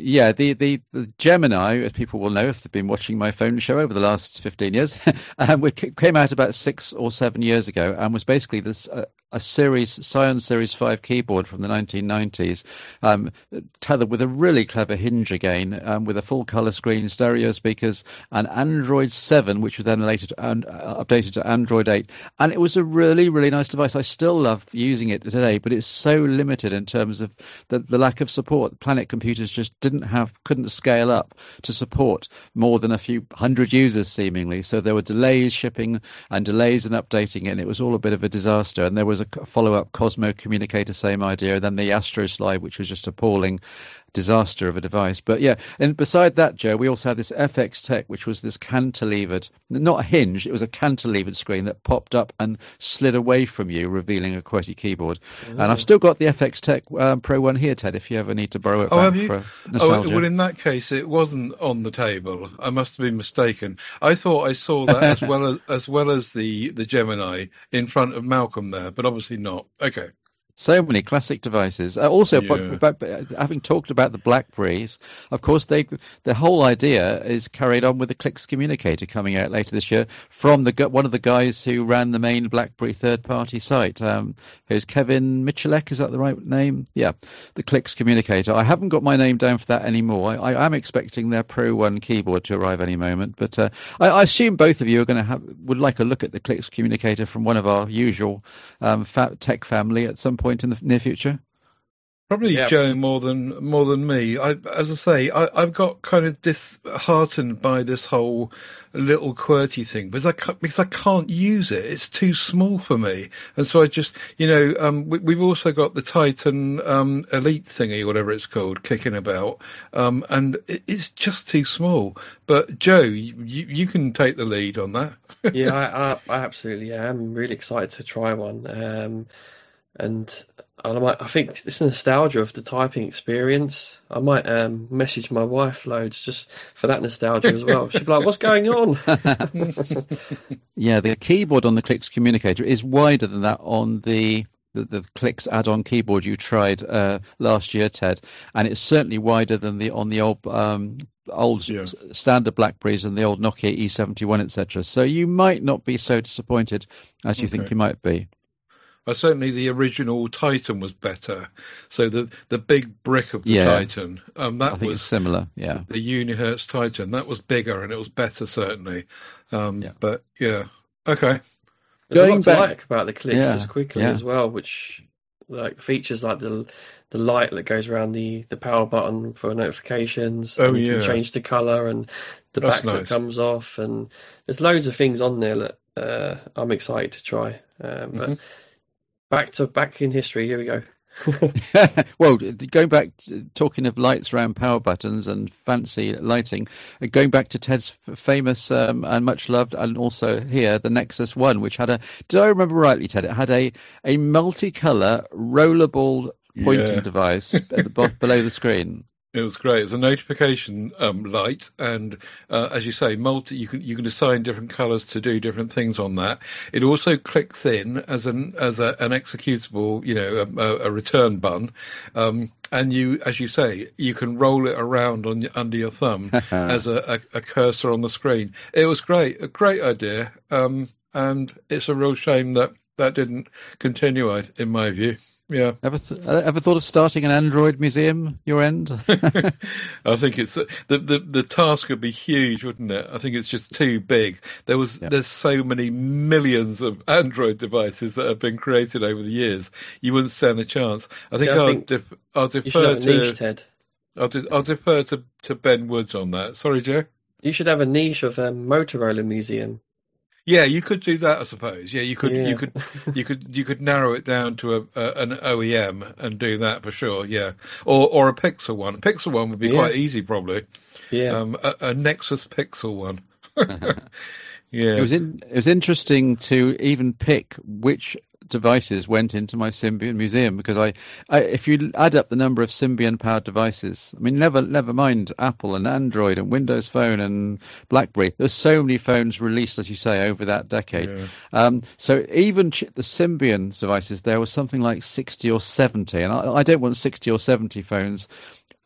The Gemini, as people will know if they've been watching my phone show over the last 15 years, came out about 6 or 7 years ago and was basically a Scion Series 5 keyboard from the 1990s, tethered with a really clever hinge again, with a full color screen, stereo speakers, and Android 7, which was then later updated to Android 8. And it was a really, really nice device. I still love using it today, but it's so limited in terms of the lack of support. Planet Computers just couldn't scale up to support more than a few hundred users seemingly. So there were delays shipping and delays in updating it, and it was all a bit of a disaster. And there was a follow-up Cosmo communicator, same idea, and then the Astro Slide, which was just appalling disaster of a device. But yeah, and beside that, Joe, we also had this FX Tech, which was this cantilevered, not a hinge, it was a cantilevered screen that popped up and slid away from you, revealing a QWERTY keyboard. And I've still got the FX Tech Pro 1 here, Ted, if you ever need to borrow it back for nostalgia. Well, in that case, it wasn't on the table. I must have been mistaken. I thought I saw that as well as the Gemini in front of Malcolm there, but obviously not. Okay. So many classic devices. Having talked about the BlackBerries, of course, the whole idea is carried on with the Clix communicator coming out later this year from one of the guys who ran the main BlackBerry third-party site, who's Kevin Michalek. Is that the right name? Yeah, the Clix communicator. I haven't got my name down for that anymore. I am expecting their Pro 1 keyboard to arrive any moment, but I assume both of you would like a look at the Clix communicator from one of our usual tech family at some point in the near future. Probably Joe more than me. As I say, I've got kind of disheartened by this whole little QWERTY thing because I can't use it. It's too small for me, and so I just we've also got the Titan Elite thingy, whatever it's called, kicking about, and it's just too small. But Joe, you can take the lead on that. Yeah, I absolutely am really excited to try one. And I think it's nostalgia of the typing experience. I might message my wife loads just for that nostalgia as well. She'd be like, "What's going on?" Yeah, the keyboard on the Clix communicator is wider than that on the Clix add-on keyboard you tried last year, Ted, and it's certainly wider than on the old standard BlackBerries and the old Nokia E71, etc. So you might not be so disappointed as you think you might be. Certainly the original Titan was better. So the big brick of the Titan, I think it's similar. Yeah, the Unihertz Titan, that was bigger and it was better certainly. But yeah, okay. There's a lot to like about the Clix just quickly as well, which like features like the light that goes around the power button for notifications. You can change the color and the backlit comes off, and there's loads of things on there that I'm excited to try. But Back in history, here we go. Well, going back, talking of lights around power buttons and fancy lighting, going back to Ted's famous and much loved, and also here, the Nexus 1, which had did I remember rightly, Ted? It had a multicolour rollerball pointing device at the below the screen. It was great. It's a notification light, and as you say, you can assign different colours to do different things on that. It also clicks in as an executable, a return button, and you, as you say, you can roll it around under your thumb as a cursor on the screen. It was great, a great idea, and it's a real shame that didn't continue, in my view. Yeah. Ever thought of starting an Android museum? Your end? I think it's the task would be huge, wouldn't it? I think it's just too big. There's so many millions of Android devices that have been created over the years. You wouldn't stand a chance. I think I'll defer to niche, Ted. I'll defer to Ben Woods on that. Sorry, Joe. You should have a niche of Motorola museum. Yeah, you could do that, I suppose. Yeah, you could narrow it down to an OEM and do that for sure. Yeah, or a Pixel one. A Pixel one would be quite easy, probably. Yeah, a Nexus Pixel one. Yeah, it was interesting to even pick which devices went into my Symbian museum, because I if you add up the number of Symbian powered devices, I mean, never mind Apple and Android and Windows Phone and BlackBerry, there's so many phones released, as you say, over that decade. So even the Symbian devices, there was something like 60 or 70, and I don't want 60 or 70 phones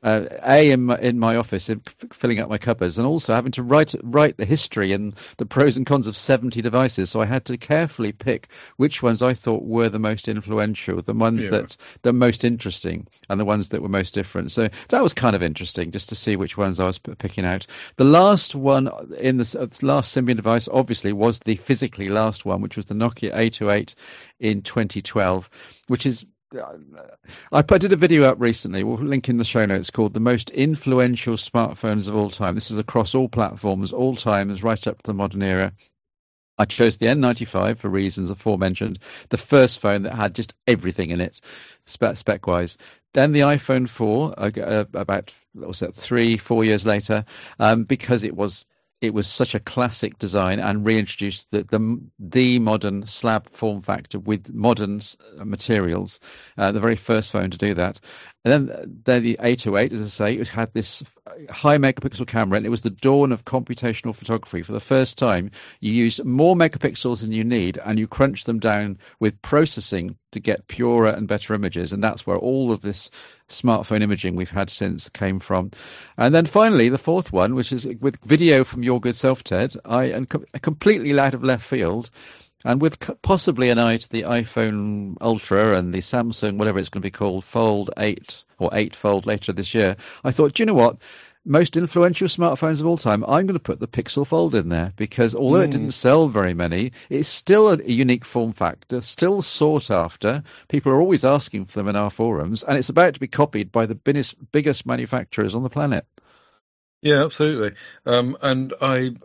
in my office, filling up my cupboards, and also having to write the history and the pros and cons of 70 devices. So I had to carefully pick which ones I thought were the most influential, the ones that the most interesting, and the ones that were most different. So that was kind of interesting, just to see which ones I was picking out. The last one in the last Symbian device, obviously, was the physically last one, which was the Nokia 808 in 2012, which is. I did a video up recently, we'll link in the show notes, called The Most Influential Smartphones of All Time. This is across all platforms, all times, right up to the modern era. I chose the N95 for reasons aforementioned, the first phone that had just everything in it, spec-wise. Then the iPhone 4, about 3-4 years later, because it was such a classic design and reintroduced the modern slab form factor with modern materials, the very first phone to do that. And then the 808, as I say, it had this high megapixel camera, and it was the dawn of computational photography. For the first time, you used more megapixels than you need, and you crunch them down with processing to get purer and better images. And that's where all of this smartphone imaging we've had since came from. And then finally, the fourth one, which is with video from your good self, Ted, completely out of left field, and with possibly an eye to the iPhone Ultra and the Samsung, whatever it's going to be called, Fold 8 or 8 Fold later this year, I thought, do you know what? Most influential smartphones of all time, I'm going to put the Pixel Fold in there, because although it didn't sell very many, it's still a unique form factor, still sought after. People are always asking for them in our forums, and it's about to be copied by the biggest manufacturers on the planet. Yeah, absolutely. And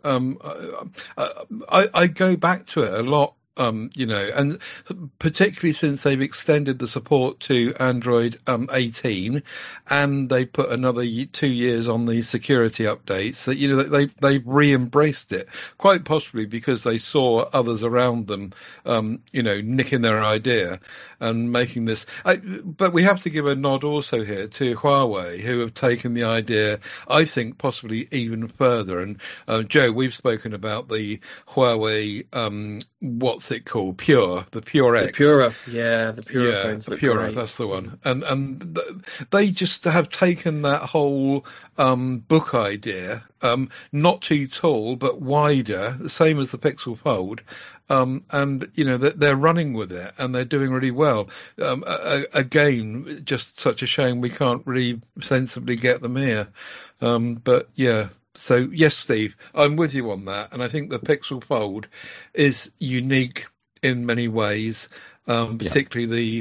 I go back to it a lot. And particularly since they've extended the support to Android 18, and they put another 2 years on the security updates, that they've re-embraced it, quite possibly because they saw others around them, nicking their idea and making this. But we have to give a nod also here to Huawei, who have taken the idea, I think, possibly even further. And Joe, we've spoken about the Huawei. What's it called? The Pure X. The Pura, yeah, the Pura phones. The Pura, that's the one. And they just have taken that whole book idea, not too tall but wider, the same as the Pixel Fold, and they're running with it and they're doing really well. Again, just such a shame we can't really sensibly get them here. But yeah. So yes, Steve, I'm with you on that, and I think the Pixel Fold is unique in many ways, particularly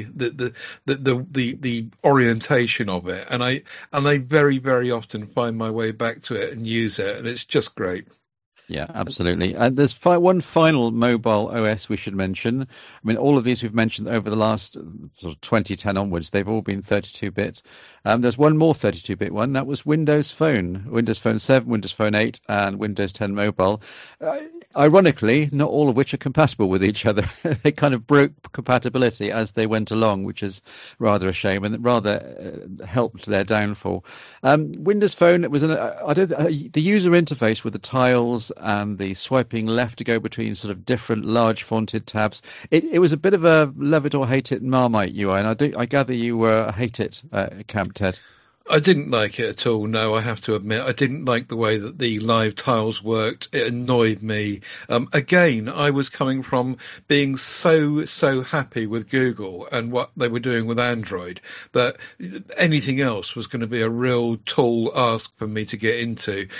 the orientation of it, and I very, very often find my way back to it and use it, and it's just great. Yeah, absolutely. And there's one final mobile OS we should mention. I mean, all of these we've mentioned over the last sort of 2010 onwards, they've all been 32-bit. There's one more 32-bit one. That was Windows Phone, Windows Phone 7, Windows Phone 8, and Windows 10 Mobile. Ironically, not all of which are compatible with each other. They kind of broke compatibility as they went along, which is rather a shame and rather helped their downfall. Windows Phone, it was the user interface with the tiles and the swiping left to go between sort of different large fonted tabs. It was a bit of a love it or hate it Marmite UI, and I gather you were a hate it camp, Ted. I didn't like it at all, no, I have to admit. I didn't like the way that the live tiles worked. It annoyed me. Again, I was coming from being so happy with Google and what they were doing with Android that anything else was going to be a real tall ask for me to get into.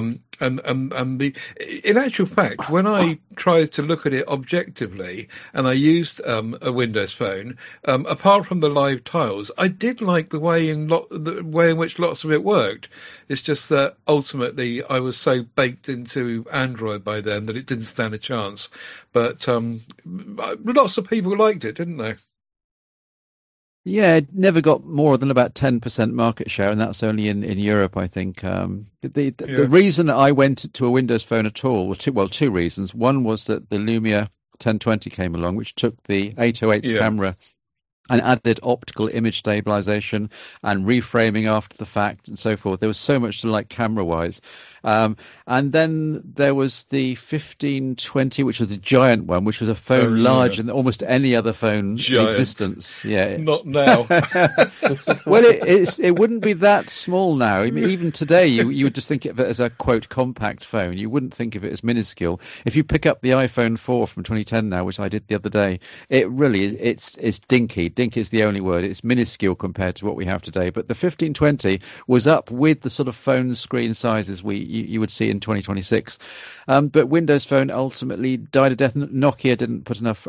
In actual fact, when I tried to look at it objectively and I used a Windows Phone, apart from the live tiles, I did like the way in which lots of it worked. It's just that ultimately I was so baked into Android by then that it didn't stand a chance. But lots of people liked it, didn't they? Yeah, it never got more than about 10% market share, and that's only in Europe, I think. The reason I went to a Windows Phone at all were two reasons. One was that the Lumia 1020 came along, which took the 808's camera and added optical image stabilization and reframing after the fact and so forth. There was so much to like camera-wise. And then there was the 1520, which was a giant one, which was a phone larger than almost any other phone in existence. Yeah, not now. Well, it wouldn't be that small now. I mean, even today, you would just think of it as a quote compact phone. You wouldn't think of it as minuscule. If you pick up the iPhone 4 from 2010 now, which I did the other day, it really is. It's dinky. Dinky is the only word. It's minuscule compared to what we have today. But the 1520 was up with the sort of phone screen sizes you would see in 2026. But Windows Phone ultimately died a death. Nokia didn't put enough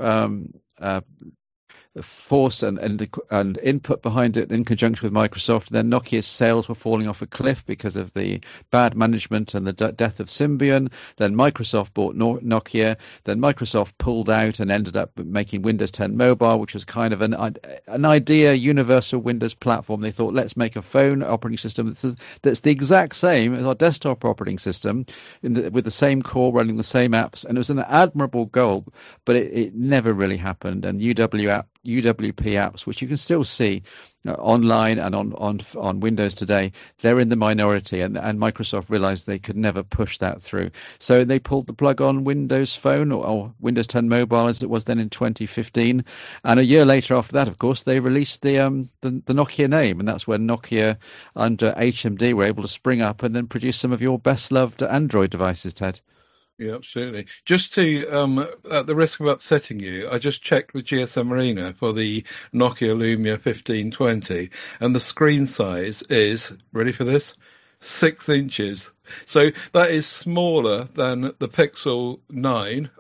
force and input behind it in conjunction with Microsoft. Then Nokia's sales were falling off a cliff because of the bad management and the death of Symbian. Then Microsoft bought Nokia. Then Microsoft pulled out and ended up making Windows 10 Mobile, which was kind of an idea, universal Windows platform. They thought, let's make a phone operating system that's the exact same as our desktop operating system with the same core running the same apps. And it was an admirable goal, but it never really happened. And UWP apps, which you can still see online and on Windows today, they're in the minority, and Microsoft realized they could never push that through. So they pulled the plug on Windows Phone or Windows 10 Mobile as it was then in 2015. And a year later after that, of course, they released the Nokia name, and that's when Nokia under HMD were able to spring up and then produce some of your best loved Android devices, Ted. Yeah, absolutely. Just to, at the risk of upsetting you, I just checked with GSM Arena for the Nokia Lumia 1520, and the screen size is, ready for this, 6 inches. So that is smaller than the Pixel 9.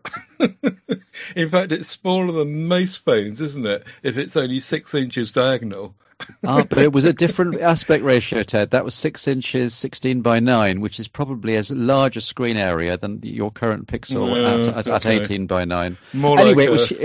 In fact, it's smaller than most phones, isn't it, if it's only 6 inches diagonal? But it was a different aspect ratio, Ted. That was 6 inches, 16 by 9, which is probably as large a screen area than your current Pixel at 18 by 9. Anyway,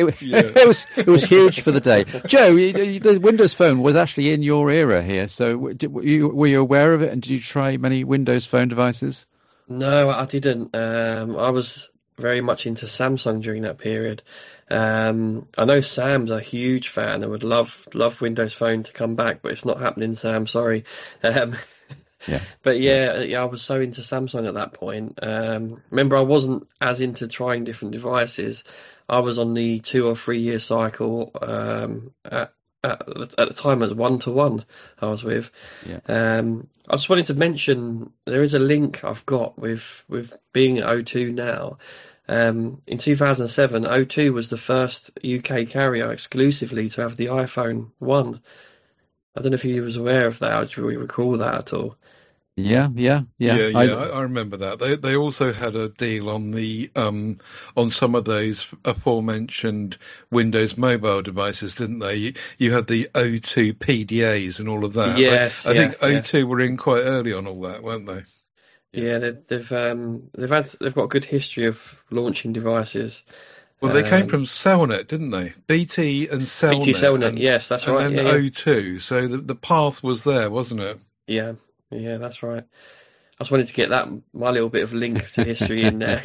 it was huge for the day. Joe, the Windows Phone was actually in your era here, so were you aware of it, and did you try many Windows Phone devices? No, I didn't. I was very much into Samsung during that period. I know Sam's a huge fan and would love Windows Phone to come back, but it's not happening, Sam. Sorry. Yeah. But I was so into Samsung at that point. Remember, I wasn't as into trying different devices. I was on the 2 or 3 year cycle. At the time, it was 1-to-1 I was with. Yeah. I just wanted to mention there is a link I've got with being at O2 now. In 2007, O2 was the first UK carrier exclusively to have the iPhone 1. I don't know if you was aware of that. Do you recall that at all? Yeah. I remember that. They also had a deal on the on some of those aforementioned Windows mobile devices, didn't they? You had the O2 PDAs and all of that. Yes, I think O2 were in quite early on all that, weren't they? Yeah, they've got a good history of launching devices. Well, they came from Cellnet, didn't they? BT and Cellnet. BT Cellnet, yes, that's right. And then O2, so the path was there, wasn't it? Yeah, that's right. I just wanted to get my little bit of link to history in there.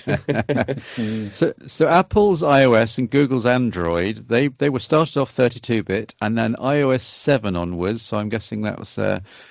So Apple's iOS and Google's Android, they were started off 32-bit, and then iOS 7 onwards. So I'm guessing that was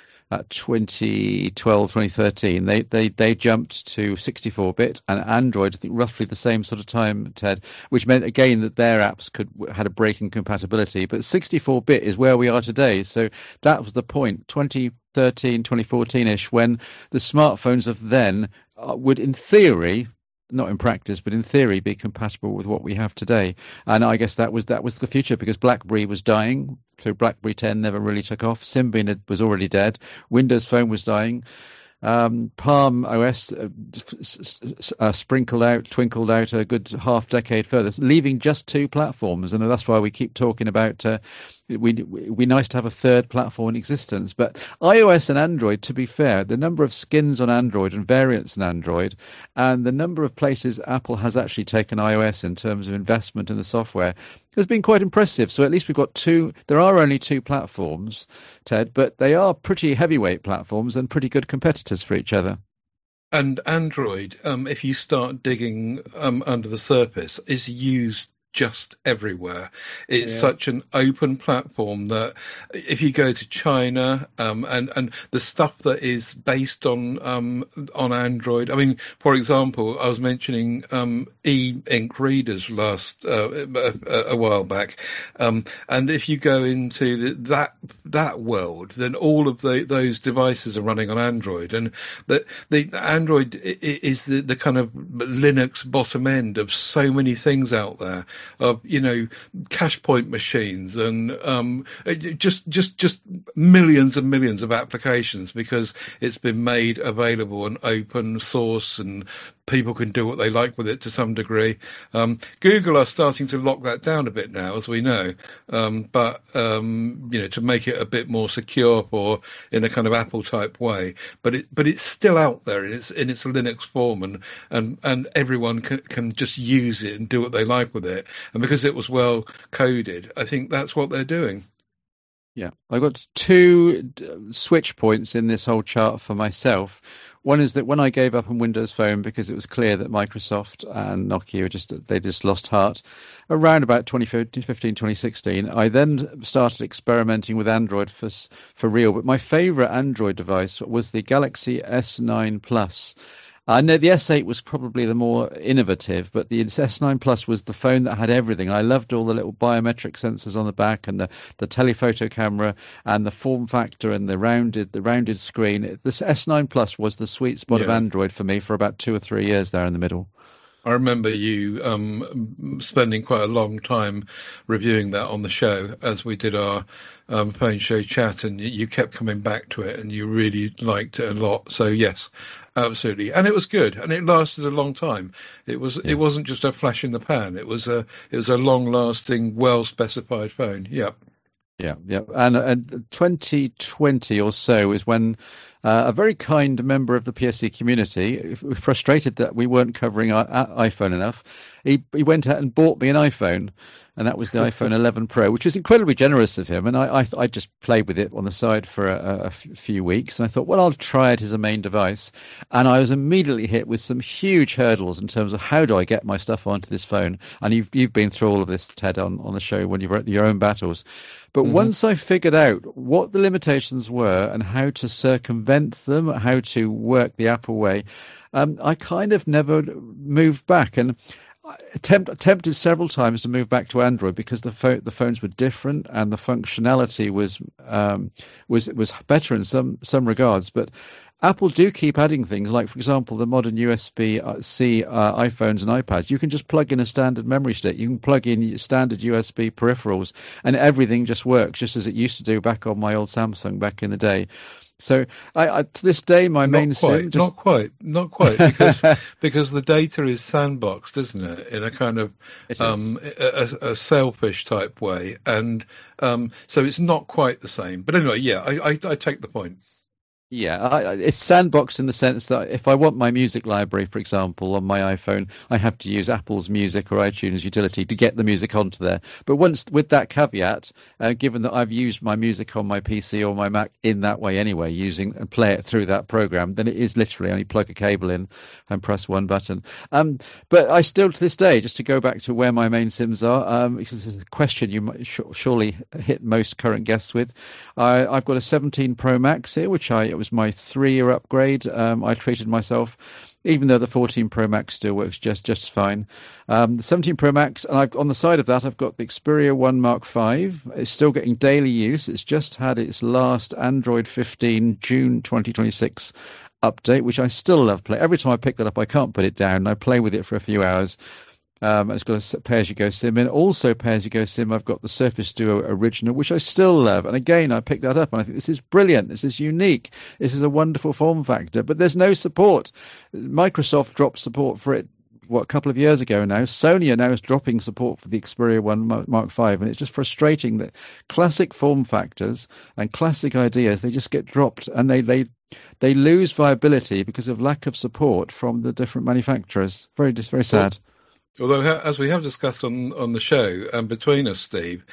2012, 2013, they jumped to 64-bit, and Android, I think, roughly the same sort of time, Ted, which meant again that their apps had a break in compatibility. But 64-bit is where we are today. So that was the point, 2013, 2014-ish, when the smartphones of then would, in theory, not in practice, but in theory, be compatible with what we have today. And I guess that was the future, because BlackBerry was dying, so BlackBerry 10 never really took off. Symbian was already dead. Windows Phone was dying. Palm OS twinkled out a good half decade further, leaving just 2 platforms, and that's why we keep talking about we nice to have a third platform in existence. But iOS and Android, to be fair, the number of skins on Android and variants in Android, and the number of places Apple has actually taken iOS in terms of investment in the software, has been quite impressive. So at least we've got 2. There are only 2 platforms, Ted, but they are pretty heavyweight platforms and pretty good competitors for each other. And Android, if you start digging under the surface, is used just everywhere. It's such an open platform that if you go to China, and the stuff that is based on Android, I mean, for example, I was mentioning e-ink readers last a while back, and if you go into that world, then all of those devices are running on Android, and the Android is the kind of Linux bottom end of so many things out there, of cache point machines and just millions and millions of applications, because it's been made available and open source, and people can do what they like with it to some degree. Google are starting to lock that down a bit now, as we know, but to make it a bit more secure, or in a kind of Apple type way. But it's still out there in its Linux form, and everyone can just use it and do what they like with it. And because it was well coded, I think that's what they're doing. Yeah, I've got two switch points in this whole chart for myself. One is that when I gave up on Windows Phone because it was clear that Microsoft and Nokia just lost heart, around about 2015, 2016, I then started experimenting with Android for real. But my favorite Android device was the Galaxy S9 Plus. I know the S8 was probably the more innovative, but the S9 Plus was the phone that had everything. I loved all the little biometric sensors on the back, and the telephoto camera, and the form factor, and the rounded screen. This S9 Plus was the sweet spot of Android for me for about 2 or 3 years there in the middle. I remember you spending quite a long time reviewing that on the show as we did our phone show chat, and you kept coming back to it, and you really liked it a lot. So yes, absolutely, and it was good, and it lasted a long time. It wasn't just a flash in the pan. It was a long-lasting, well-specified phone. Yep. Yeah. And 2020 or so is when a very kind member of the PSC community, frustrated that we weren't covering our iPhone enough, he went out and bought me an iPhone, and that was the iPhone 11 Pro, which was incredibly generous of him. And I just played with it on the side for a few weeks, and I thought, well, I'll try it as a main device. And I was immediately hit with some huge hurdles in terms of how do I get my stuff onto this phone. And you've been through all of this, Ted, on the show when you wrote your own battles. But once I figured out what the limitations were and how to circumvent them, how to work the Apple way, I kind of never moved back. And I attempted several times to move back to Android because the phones were different and the functionality was better in some regards. But Apple do keep adding things, like, for example, the modern USB-C iPhones and iPads. You can just plug in a standard memory stick. You can plug in standard USB peripherals, and everything just works, just as it used to do back on my old Samsung back in the day. So I to this day, my main SIM... Not quite, because the data is sandboxed, isn't it, in a kind of a selfish type way. And so it's not quite the same. But anyway, yeah, I take the point. Yeah, it's sandboxed in the sense that if I want my music library, for example, on my iPhone, I have to use Apple's Music or iTunes utility to get the music onto there. But once, with that caveat, given that I've used my music on my PC or my Mac in that way anyway, using and play it through that program, then it is literally only plug a cable in and press one button. But I still, to this day, just to go back to where my main SIMs are, because it's a question you might surely hit most current guests with. I've got a 17 Pro Max here, which it was my 3-year upgrade. I treated myself, even though the 14 Pro Max still works just fine. The 17 Pro Max, and on the side of that, I've got the Xperia 1 Mark V. It's still getting daily use. It's just had its last Android 15 June 2026 update, which I still love playing. Every time I pick that up, I can't put it down. I play with it for a few hours. It's got a pay-as-you-go SIM, and also pay-as-you-go SIM, I've got the Surface Duo Original, which I still love. And again, I picked that up, and I think this is brilliant. This is unique. This is a wonderful form factor. But there's no support. Microsoft dropped support for it, a couple of years ago now. Sony are now dropping support for the Xperia 1 Mark V, and it's just frustrating that classic form factors and classic ideas, they just get dropped, and they lose viability because of lack of support from the different manufacturers. Very sad. Although, as we have discussed on the show, between us, Steve,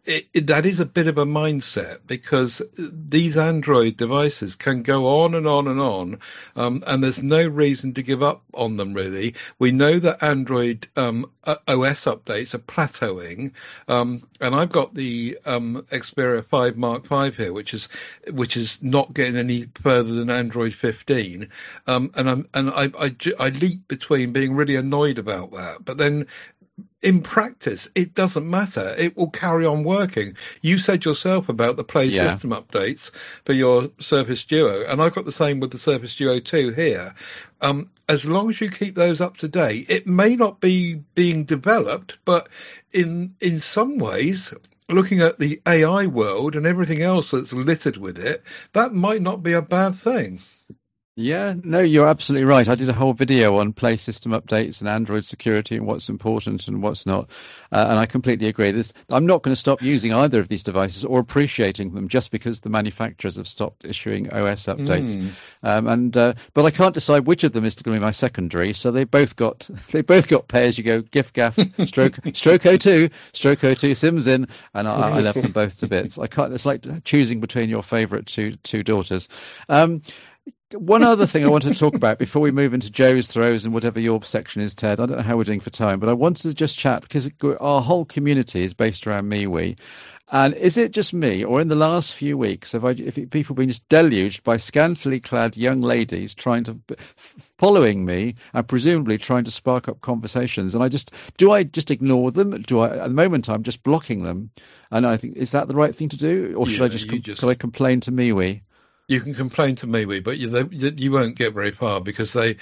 that is a bit of a mindset, because these Android devices can go on and on and on, and there's no reason to give up on them, really. We know that Android OS updates are plateauing, and I've got the Xperia 5 Mark V here, which is not getting any further than Android 15, and I leap between being really annoyed about that, but then in practice, it doesn't matter. It will carry on working. You said yourself about the Play System updates for your Surface Duo, and I've got the same with the Surface Duo 2 here. As long as you keep those up to date, it may not be being developed, but in some ways, looking at the AI world and everything else that's littered with it, that might not be a bad thing. Yeah, no, you're absolutely right. I did a whole video on Play System updates and Android security and what's important and what's not. And I completely agree. I'm not going to stop using either of these devices or appreciating them just because the manufacturers have stopped issuing OS updates. But I can't decide which of them is going to be my secondary. So they both got pay as you go, GIF-GAF, stroke O2, stroke O2 Sims in, and I love them both to bits. I can't. It's like choosing between your favourite two daughters. One other thing I want to talk about before we move into Joe's throws and whatever your section is, Ted. I don't know how we're doing for time, but I wanted to just chat because our whole community is based around MeWe. And is it just me, or in the last few weeks, have people been just deluged by scantily clad young ladies following me and presumably trying to spark up conversations? And do I just ignore them? At the moment, I'm just blocking them. And I think, is that the right thing to do, or should should I complain to MeWe? You can complain to MeWe, but you won't get very far, because they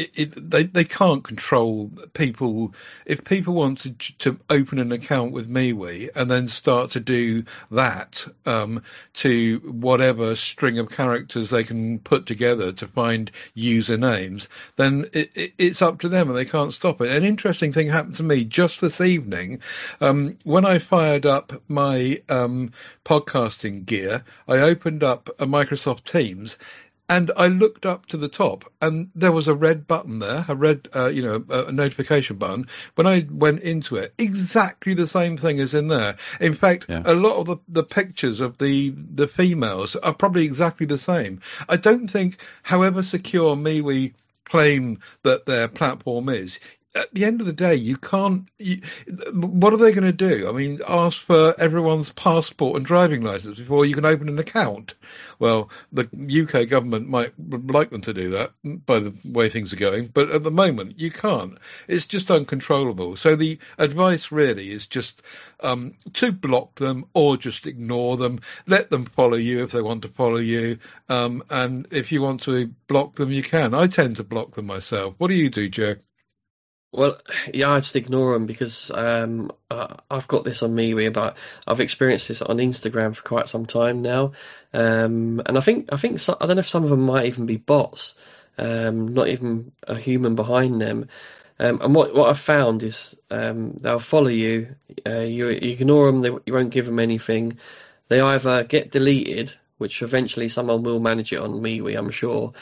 can't control people. If people want to open an account with MeWe and then start to do that to whatever string of characters they can put together to find usernames, then it's up to them and they can't stop it. An interesting thing happened to me just this evening when I fired up my podcasting gear. I opened up a Microsoft Teams, and I looked up to the top, and there was a red button there, a notification button. When I went into it, exactly the same thing is in there. In fact, a lot of the pictures of the females are probably exactly the same. I don't think, however secure MeWe claim that their platform is, at the end of the day, you can't. What are they going to do? I mean, ask for everyone's passport and driving license before you can open an account? Well, the UK government might like them to do that by the way things are going, but at the moment you can't. It's just uncontrollable. So the advice really is just to block them or just ignore them. Let them follow you if they want to follow you, and if you want to block them, you can. I tend to block them myself. What do you do, Joe? Well, yeah, I just ignore them because I've got this on MeWe, but I've experienced this on Instagram for quite some time now, and I think I don't know if some of them might even be bots, not even a human behind them. And what I've found is they'll follow you, you ignore them, you won't give them anything. They either get deleted, which eventually someone will manage it on MeWe, I'm sure.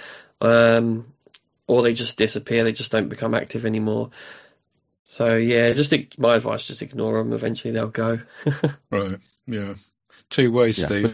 Or they just disappear, they just don't become active anymore. So, yeah, my advice, just ignore them. Eventually they'll go. Right, yeah. Two ways, Steve.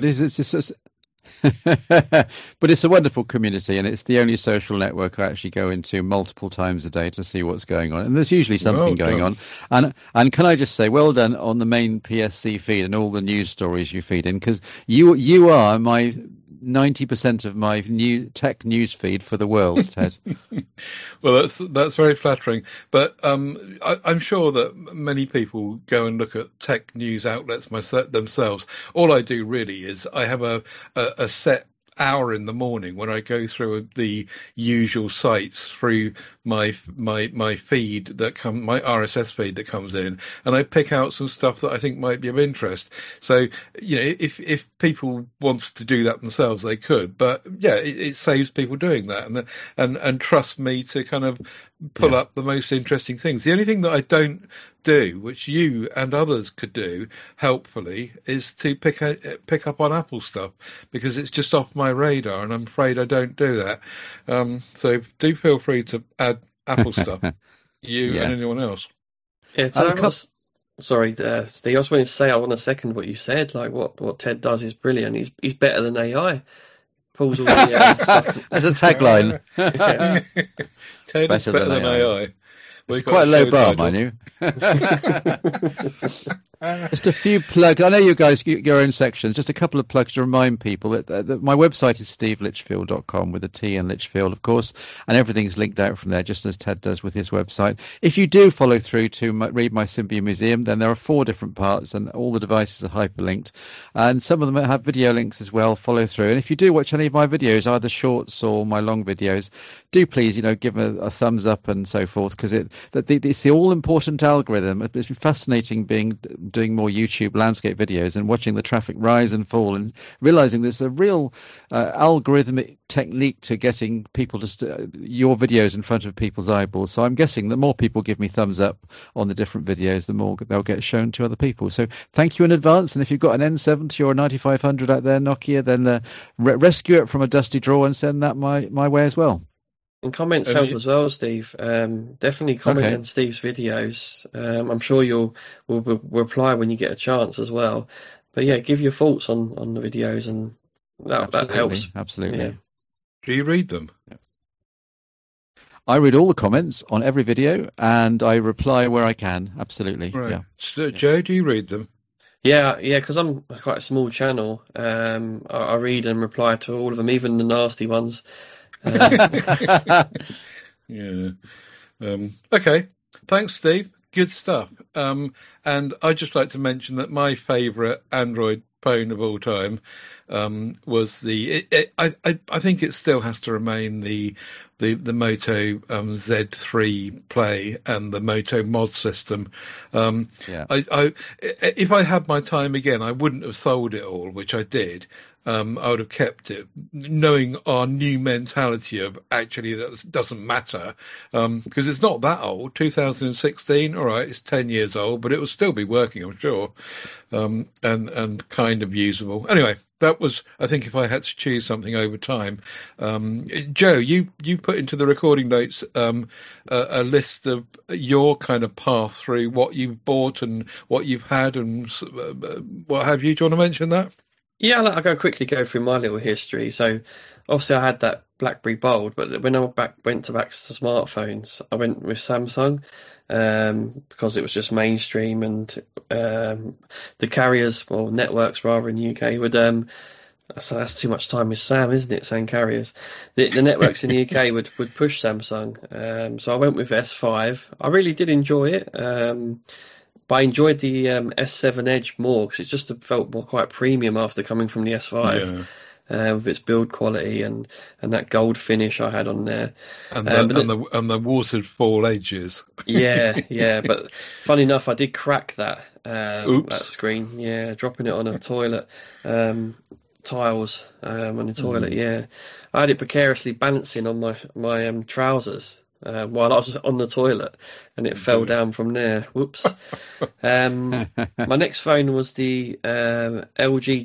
But it's a wonderful community, and it's the only social network I actually go into multiple times a day to see what's going on. And there's usually something going on. And can I just say, well done on the main PSC feed and all the news stories you feed in, because you are my 90% of my new tech news feed for the world, Ted. Well, that's very flattering. But I'm sure that many people go and look at tech news outlets themselves. All I do really is I have a set hour in the morning when I go through the usual sites through my feed my RSS feed that comes in, and I pick out some stuff that I think might be of interest. So, if people wanted to do that themselves, they could. But yeah, it saves people doing that, and trust me to kind of pull up the most interesting things. The only thing that I don't do, which you and others could do helpfully, is to pick up on Apple stuff, because it's just off my radar, and I'm afraid I don't do that. So do feel free to add Apple stuff, and anyone else. Yeah, Sorry, Steve. I just wanted to say I want to second what you said. Like what Ted does is brilliant. He's better than AI. Pulls all the stuff. As a tagline. Ted is better than AI. It's quite a low bar, mind you. Just a few plugs. I know you guys get your own sections. Just a couple of plugs to remind people that my website is stevelitchfield.com with a T in Litchfield, of course, and everything's linked out from there, just as Ted does with his website. If you do follow through to read my Symbian Museum, then there are 4 different parts, and all the devices are hyperlinked, and some of them have video links as well. Follow through, and if you do watch any of my videos, either shorts or my long videos, do please, give a thumbs up and so forth, because it's the all-important algorithm. It's fascinating doing more YouTube landscape videos and watching the traffic rise and fall and realizing there's a real algorithmic technique to getting people to your videos in front of people's eyeballs. So I'm guessing the more people give me thumbs up on the different videos, the more they'll get shown to other people. So thank you in advance. And if you've got an N70 or a 9500 out there, Nokia, then rescue it from a dusty drawer and send that my way as well. And comments help as well, Steve. Definitely comment on Steve's videos. I'm sure we'll reply when you get a chance as well. But yeah, give your thoughts on the videos, and that helps. Absolutely. Yeah. Do you read them? Yeah. I read all the comments on every video, and I reply where I can. Absolutely. Right. Yeah. So, Joe, do you read them? Yeah, because I'm quite a small channel. I read and reply to all of them, even the nasty ones. Yeah. Okay. Thanks, Steve. Good stuff. And I'd just like to mention that my favourite Android phone of all time was I think it still has to remain the Moto Z3 Play and the Moto Mod system. If I had my time again, I wouldn't have sold it all, which I did. I would have kept it, knowing our new mentality of actually that doesn't matter, because it's not that old. 2016, all right, it's 10 years old, but it will still be working, I'm sure, and kind of usable. Anyway, that was, I think, if I had to choose something over time. Joe, you put into the recording notes a list of your kind of path through what you've bought and what you've had and what have you. Do you want to mention that? Yeah, I'll quickly go through my little history. So, obviously, I had that BlackBerry Bold, but when I went back to smartphones, I went with Samsung because it was just mainstream, and the carriers, or networks rather, in the UK would. So that's too much time with Sam, isn't it? Saying carriers, the networks in the UK would push Samsung. So I went with S5. I really did enjoy it. But I enjoyed the S7 Edge more because it just felt quite premium after coming from the S5 with its build quality and that gold finish I had on there. And the waterfall edges. Yeah. But funny enough, I did crack that screen. Yeah, dropping it on a toilet. Tiles on the toilet. Yeah, I had it precariously balancing on my trousers while I was on the toilet, and it fell down from there. Whoops. My next phone was the LG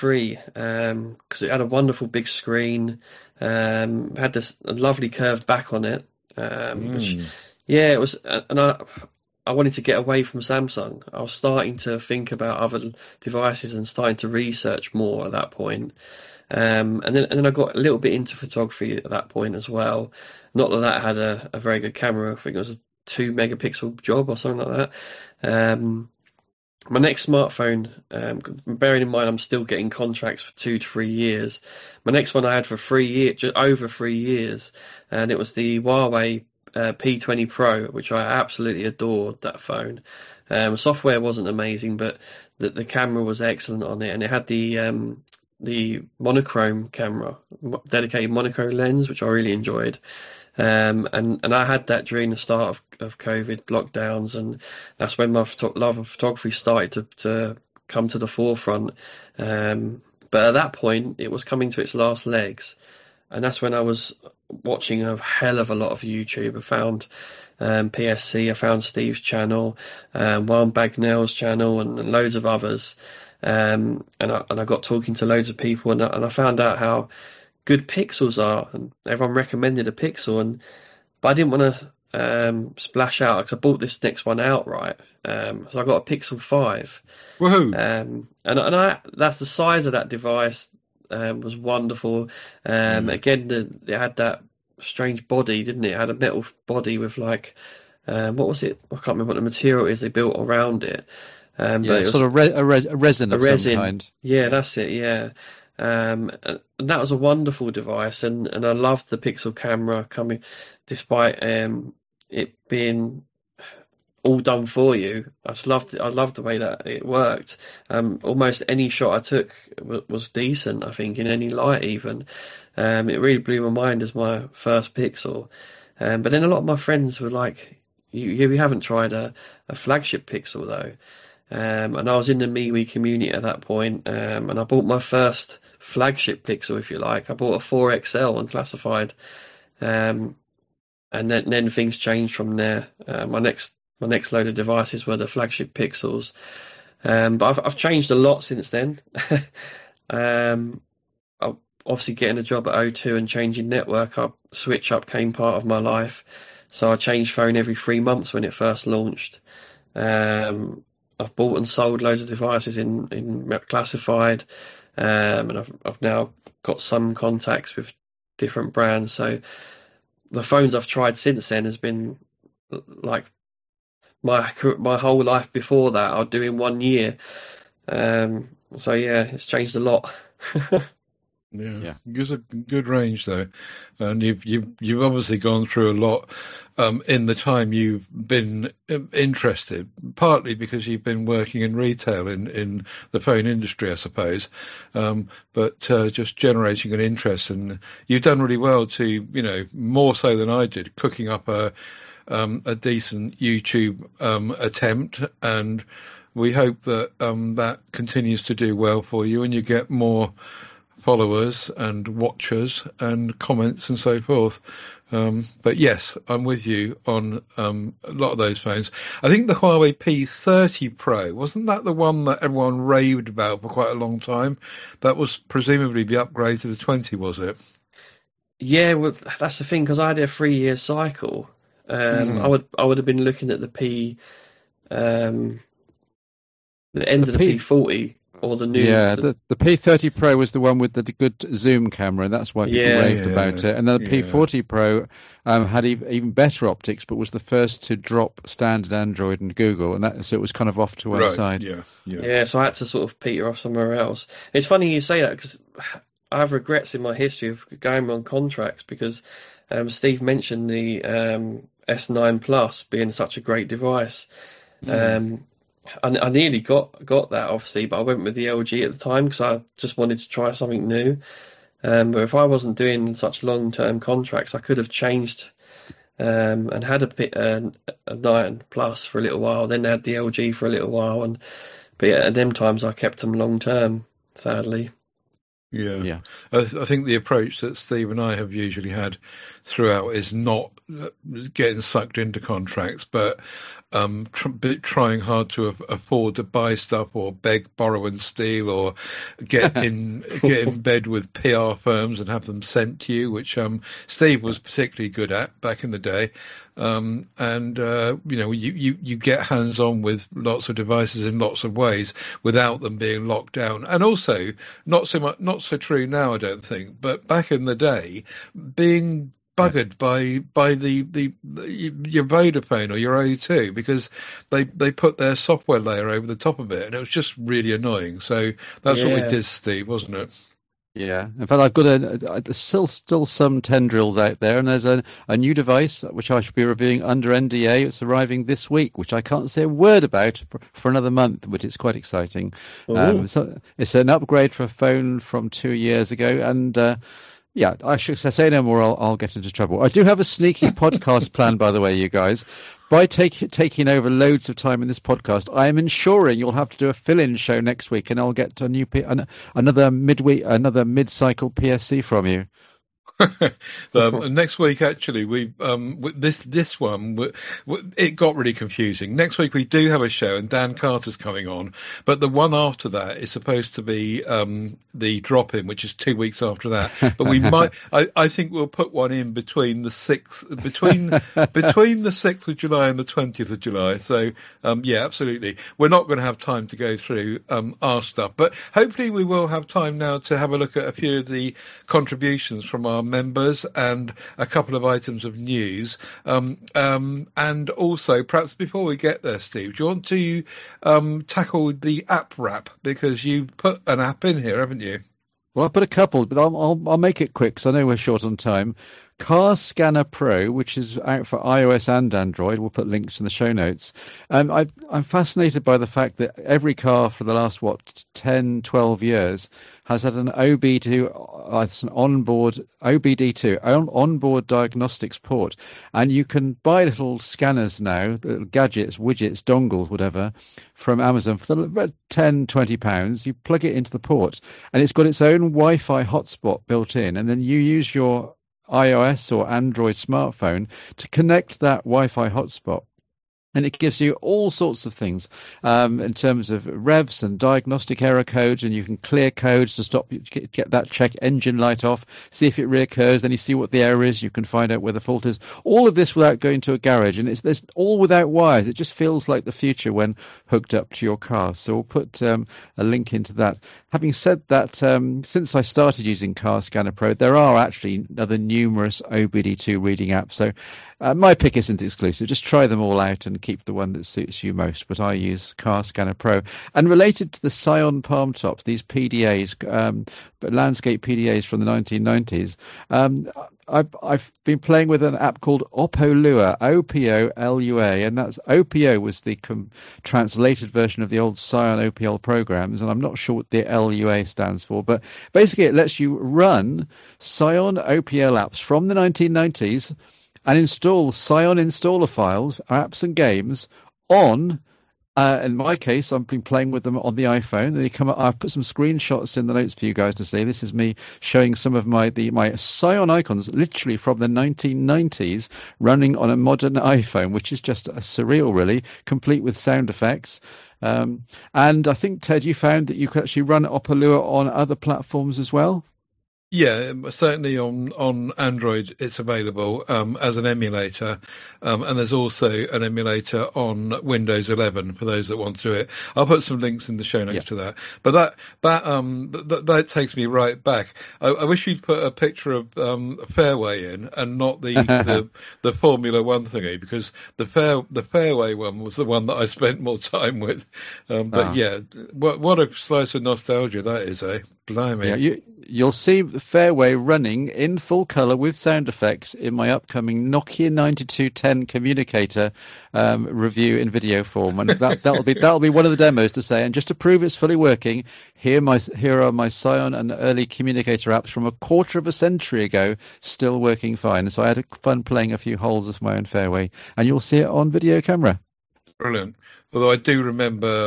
G3 because it had a wonderful big screen, had this lovely curved back on it, which it was, and I wanted to get away from Samsung. I was starting to think about other devices and starting to research more at that point. And then I got a little bit into photography at that point as well. Not that had a very good camera. I think it was a 2 megapixel job or something like that. My next smartphone, bearing in mind I'm still getting contracts for 2 to 3 years. My next one I had for 3 years, just over 3 years, and it was the Huawei P20 Pro, which I absolutely adored. That phone. Software wasn't amazing, but the camera was excellent on it, and it had the monochrome camera, dedicated monochrome lens, which I really enjoyed. And I had that during the start of COVID lockdowns, and that's when my love of photography started to come to the forefront. But at that point, it was coming to its last legs, and that's when I was watching a hell of a lot of YouTube. I found PSC, I found Steve's channel, Juan Bagnell's channel, and loads of others. And I got talking to loads of people, and I found out how good Pixels are, and everyone recommended a Pixel, but I didn't want to splash out because I bought this next one outright. So I got a Pixel 5. Woohoo! And that's the size of that device. Was wonderful. Again, it had that strange body, didn't it? It had a metal body with like, what was it? I can't remember what the material is they built around it. But it was sort of a resin of some kind. Yeah, that's it. Yeah. And that was a wonderful device, and I loved the Pixel camera coming, despite it being all done for you. I loved the way that it worked. Almost any shot I took was decent, I think, in any light even. It really blew my mind as my first Pixel. But then a lot of my friends were like, you haven't tried a flagship Pixel though. And I was in the MeWe community at that point, and I bought my first flagship Pixel, if you like. I bought a 4XL on Classified, and then things changed from there. My next load of devices were the flagship Pixels, but I've changed a lot since then. Obviously, getting a job at O2 and changing network up, switch up came part of my life. So I changed phone every 3 months when it first launched. I've bought and sold loads of devices in Classified, and I've now got some contacts with different brands. So the phones I've tried since then has been like my whole life before that I'll do in 1 year. So yeah, it's changed a lot. Yeah, gives a good range though, and you've obviously gone through a lot in the time you've been interested. Partly because you've been working in retail in the phone industry, I suppose, but just generating an interest, and you've done really well to, more so than I did, cooking up a decent YouTube attempt, and we hope that that continues to do well for you, and you get more followers and watchers and comments and so forth. But yes, I'm with you on a lot of those phones. I think the Huawei P30 Pro, wasn't that the one that everyone raved about for quite a long time? That was presumably the upgrade to the 20, was it? Yeah, well, that's the thing, because I had a 3-year cycle. I would have been looking at the end of the P40 or the new. Yeah, the P30 Pro was the one with the good zoom camera, and that's why people raved about it. And then the P40 Pro had even better optics, but was the first to drop standard Android and Google, and so it was kind of off to one side. Yeah. So I had to sort of peter off somewhere else. It's funny you say that, because I have regrets in my history of going on contracts, because Steve mentioned the S9 Plus being such a great device. I nearly got that, obviously, but I went with the LG at the time because I just wanted to try something new. But if I wasn't doing such long-term contracts, I could have changed and had a 9 Plus for a little while, then had the LG for a little while. But at them times, I kept them long-term, sadly. Yeah. I think the approach that Steve and I have usually had throughout is not getting sucked into contracts, but trying hard to afford to buy stuff or beg, borrow and steal, or get in bed with PR firms and have them sent to you, which Steve was particularly good at back in the day. You get hands on with lots of devices in lots of ways without them being locked down. And also not so true now, I don't think, but back in the day, being buggered by your Vodafone or your O2 because they put their software layer over the top of it, and it was just really annoying. So that's what we did, Steve, wasn't it? Yeah, in fact, I've got still some tendrils out there, and there's a new device which I should be reviewing under NDA. It's arriving this week, which I can't say a word about for another month, but it's quite exciting. So it's an upgrade for a phone from 2 years ago, and yeah, I should say no more. I'll get into trouble. I do have a sneaky podcast plan, by the way, you guys. By taking over loads of time in this podcast, I am ensuring you'll have to do a fill-in show next week, and I'll get another mid-cycle PSC from you. Next week, actually, this one it got really confusing. Next week we do have a show, and Dan Carter's coming on, but the one after that is supposed to be the drop-in, which is 2 weeks after that. But we might, I think we'll put one in between the 6th, between the 6th of July and the 20th of July. So yeah, absolutely, we're not going to have time to go through our stuff, but hopefully we will have time now to have a look at a few of the contributions from our members and a couple of items of news. And also, perhaps before we get there, Steve, do you want to tackle the app wrap? Because you put an app in here, haven't you? Well, I put a couple, but I'll make it quick because I know we're short on time. Car Scanner Pro, which is out for iOS and Android. We'll put links in the show notes. I'm fascinated by the fact that every car for the last, 10, 12 years has had an OBD2, it's an onboard OBD2, onboard diagnostics port. And you can buy little scanners now, little gadgets, widgets, dongles, whatever, from Amazon for about £10-20. You plug it into the port and it's got its own Wi-Fi hotspot built in. And then you use your iOS or Android smartphone to connect that Wi-Fi hotspot. And it gives you all sorts of things in terms of revs and diagnostic error codes, and you can clear codes to stop, get that check engine light off, see if it reoccurs, then you see what the error is, you can find out where the fault is. All of this without going to a garage, and it's all without wires. It just feels like the future when hooked up to your car. So we'll put a link into that. Having said that, since I started using Car Scanner Pro, there are actually other numerous OBD2 reading apps. So my pick isn't exclusive. Just try them all out and keep the one that suits you most. But I use Car Scanner Pro. And related to the Scion Palm Tops, these PDAs, but landscape PDAs from the 1990s, I've been playing with an app called Opolua, OPOLUA, and that's OPO was the translated version of the old Scion OPL programs, and I'm not sure what the LUA stands for, but basically it lets you run Scion OPL apps from the 1990s and install Scion installer files, apps and games on, in my case, I've been playing with them on the iPhone. And they come up, I've put some screenshots in the notes for you guys to see. This is me showing some of my Scion icons, literally from the 1990s, running on a modern iPhone, which is just surreal, really, complete with sound effects. And I think, Ted, you found that you could actually run Opolua on other platforms as well? Yeah, certainly on Android it's available as an emulator, and there's also an emulator on Windows 11 for those that want to do it. I'll put some links in the show notes to that. But that takes me right back. I wish you'd put a picture of Fairway in and not the Formula One thingy, because the Fairway one was the one that I spent more time with. But yeah, what a slice of nostalgia that is, eh? Blimey. Yeah, you'll see the Fairway running in full colour with sound effects in my upcoming Nokia 9210 communicator review in video form, and that'll be one of the demos to say. And just to prove it's fully working, here are my Scion and early communicator apps from a quarter of a century ago, still working fine. So I had fun playing a few holes of my own Fairway, and you'll see it on video camera. Brilliant. Although I do remember,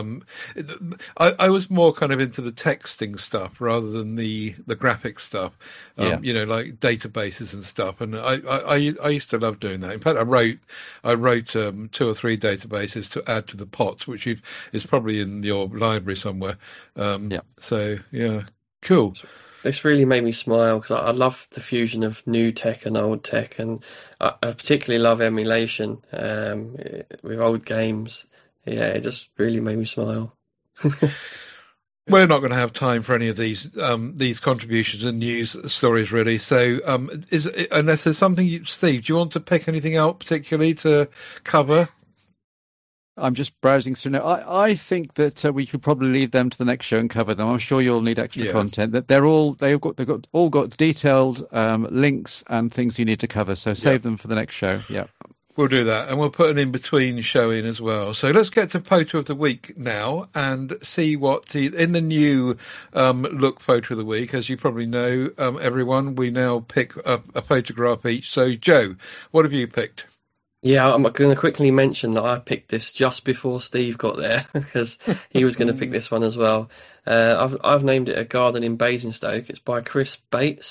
I was more kind of into the texting stuff rather than the graphic stuff, you know, like databases and stuff. And I used to love doing that. In fact, I wrote 2 or 3 databases to add to the pots, which is probably in your library somewhere. So yeah, cool. This really made me smile because I love the fusion of new tech and old tech, and I particularly love emulation with old games. Yeah, it just really made me smile. We're not going to have time for any of these contributions and news stories, really. So, unless there's something, Steve, do you want to pick anything out particularly to cover? I'm just browsing through now. I think that we could probably leave them to the next show and cover them. I'm sure you'll need extra content. That they've all got detailed links and things you need to cover. So save them for the next show. Yeah, we'll do that, and we'll put an in-between show in as well. So let's get to photo of the week now and see what in the new look photo of the week. As you probably know, everyone, we now pick a photograph each. So Joe, what have you picked? Yeah, I'm going to quickly mention that I picked this just before Steve got there because he was going to pick this one as well. I've named it A Garden in Basingstoke. It's by Chris Bates.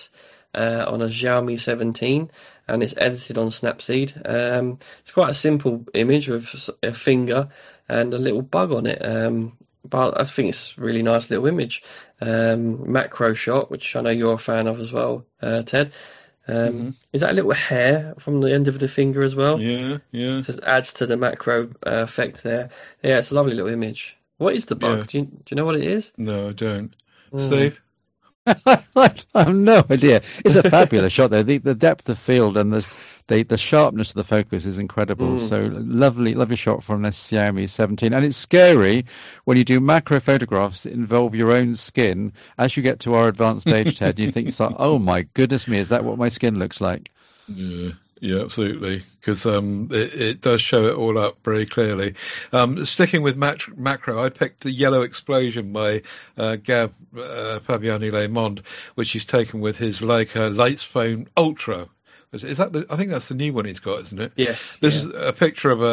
on a Xiaomi 17, and it's edited on Snapseed. It's quite a simple image with a finger and a little bug on it. But I think it's a really nice little image. Macro shot, which I know you're a fan of as well, Ted. Is that a little hair from the end of the finger as well? Yeah. It just adds to the macro effect there. Yeah, it's a lovely little image. What is the bug? Yeah. Do you know what it is? No, I don't. Steve? I have no idea. It's a fabulous shot, though. The depth of field and the sharpness of the focus is incredible. So lovely shot from this Xiaomi 17. And it's scary when you do macro photographs that involve your own skin. As you get to our advanced stage, Ted, you think, oh my goodness me, is that what my skin looks like? Yeah, absolutely, because it does show it all up very clearly. Sticking with macro, I picked the Yellow Explosion by Gav Fabiani-Le Monde, which he's taken with his Leica Lightphone Ultra. Is that I think that's the new one he's got, isn't it? Yes. This is a picture of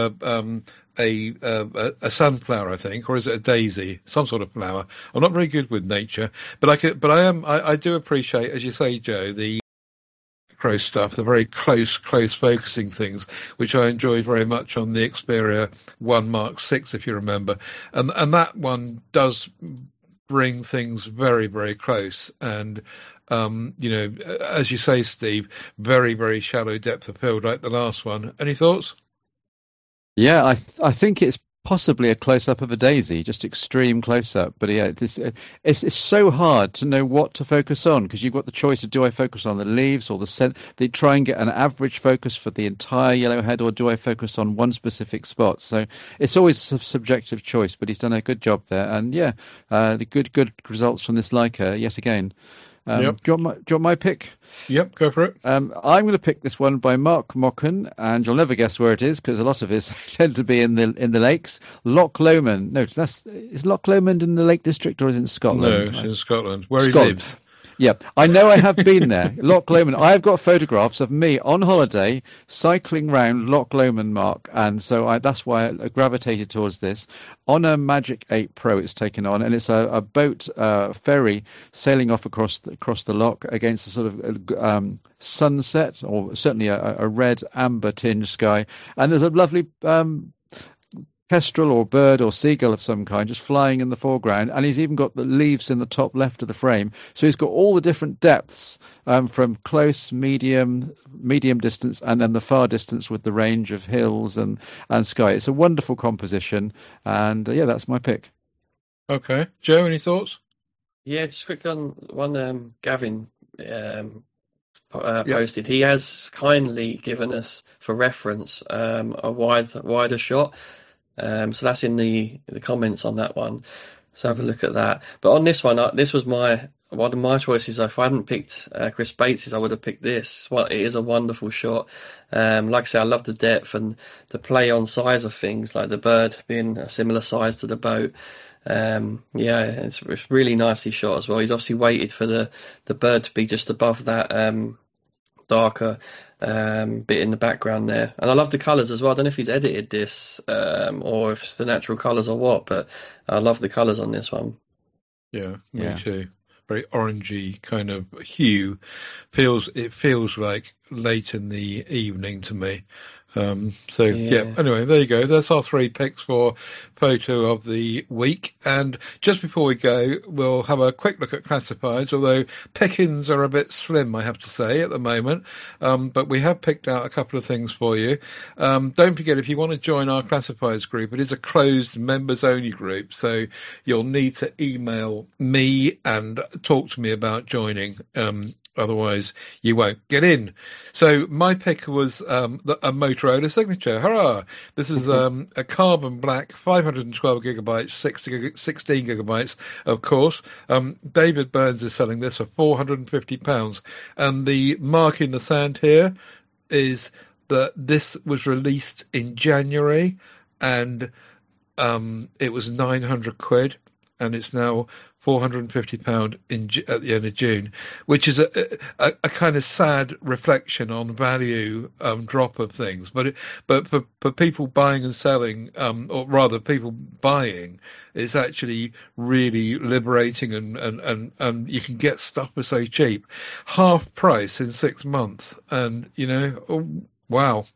a sunflower, I think, or is it a daisy? Some sort of flower. I'm not very good with nature, but I do appreciate, as you say, Joe, the macro stuff, the very close focusing things, which I enjoyed very much on the Xperia 1 Mark 6, if you remember, and that one does bring things very, very close, and as you say, Steve, very, very shallow depth of field like the last one. Any thoughts? Yeah, I think it's possibly a close-up of a daisy, just extreme close-up. But yeah, it's so hard to know what to focus on, because you've got the choice of, do I focus on the leaves or they try and get an average focus for the entire yellowhead, or do I focus on one specific spot? So it's always a subjective choice, but he's done a good job there. And the good results from this Leica yet again. Yep. Do you want my pick? Yep, go for it. I'm going to pick this one by Mark Mocken, and you'll never guess where it is, because a lot of his tend to be in the lakes. Loch Lomond. No, is Loch Lomond in the Lake District, or is it in Scotland? No, it's in Scotland, where he lives. Yeah, I know I have been there. Loch Lomond. I have got photographs of me on holiday cycling round Loch Lomond, Mark, and so that's why I gravitated towards this. On a Magic 8 Pro, it's taken on, and it's a boat ferry sailing off across the loch against a sort of sunset, or certainly a red amber tinged sky, and there's a lovely kestrel or bird or seagull of some kind just flying in the foreground, and he's even got the leaves in the top left of the frame, so he's got all the different depths, from close, medium distance, and then the far distance with the range of hills and sky. It's a wonderful composition, and that's my pick. Okay, Joe, any thoughts? Yeah, just quickly on one Gavin posted. He has kindly given us for reference a wider shot. So that's in the comments on that one. So have a look at that. But on this one, this was one of my choices. If I hadn't picked Chris Bates's, I would have picked this. Well, it is a wonderful shot. Like I say, I love the depth and the play on size of things, like the bird being a similar size to the boat. It's really nicely shot as well. He's obviously waited for the bird to be just above that darker bit in the background there, and I love the colours as well. I don't know if he's edited this or if it's the natural colours or what, but I love the colours on this one. Me too. Very orangey kind of hue. It feels like late in the evening to me. Anyway, there you go. That's our 3 picks for photo of the week. And just before we go, we'll have a quick look at classifieds, although pickings are a bit slim, I have to say, at the moment. But we have picked out a couple of things for you. Don't forget, if you want to join our classifieds group, it is a closed members-only group, so you'll need to email me and talk to me about joining. Otherwise, you won't get in. So my pick was a Motorola Signature. Hurrah! This is a carbon black, 512 gigabytes, 16 gigabytes, of course. David Burns is selling this for £450. And the mark in the sand here is that this was released in January, and it was £900, and it's now £450 at the end of June, which is a kind of sad reflection on value drop of things. But for people buying and selling, or rather people buying, it's actually really liberating, and you can get stuff for so cheap, half price in 6 months, and wow.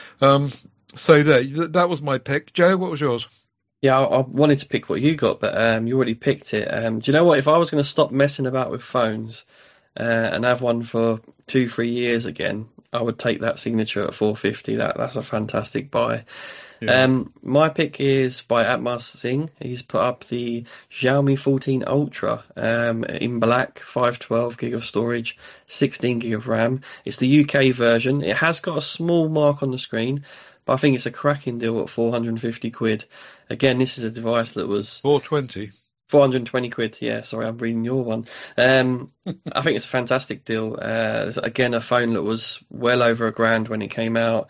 So that was my pick. Joe, what was yours? Yeah, I wanted to pick what you got, but you already picked it. Do you know what? If I was going to stop messing about with phones and have one for 2-3 years again, I would take that Signature at 450. That's a fantastic buy. Yeah. My pick is by Atmar Singh. He's put up the Xiaomi 14 Ultra in black, 512 gig of storage, 16 gig of RAM. It's the UK version. It has got a small mark on the screen, but I think it's a cracking deal at 450 quid. Again, this is a device that was 420 quid. Yeah, sorry, I'm reading your one. I think it's a fantastic deal. Again, a phone that was well over £1,000 when it came out.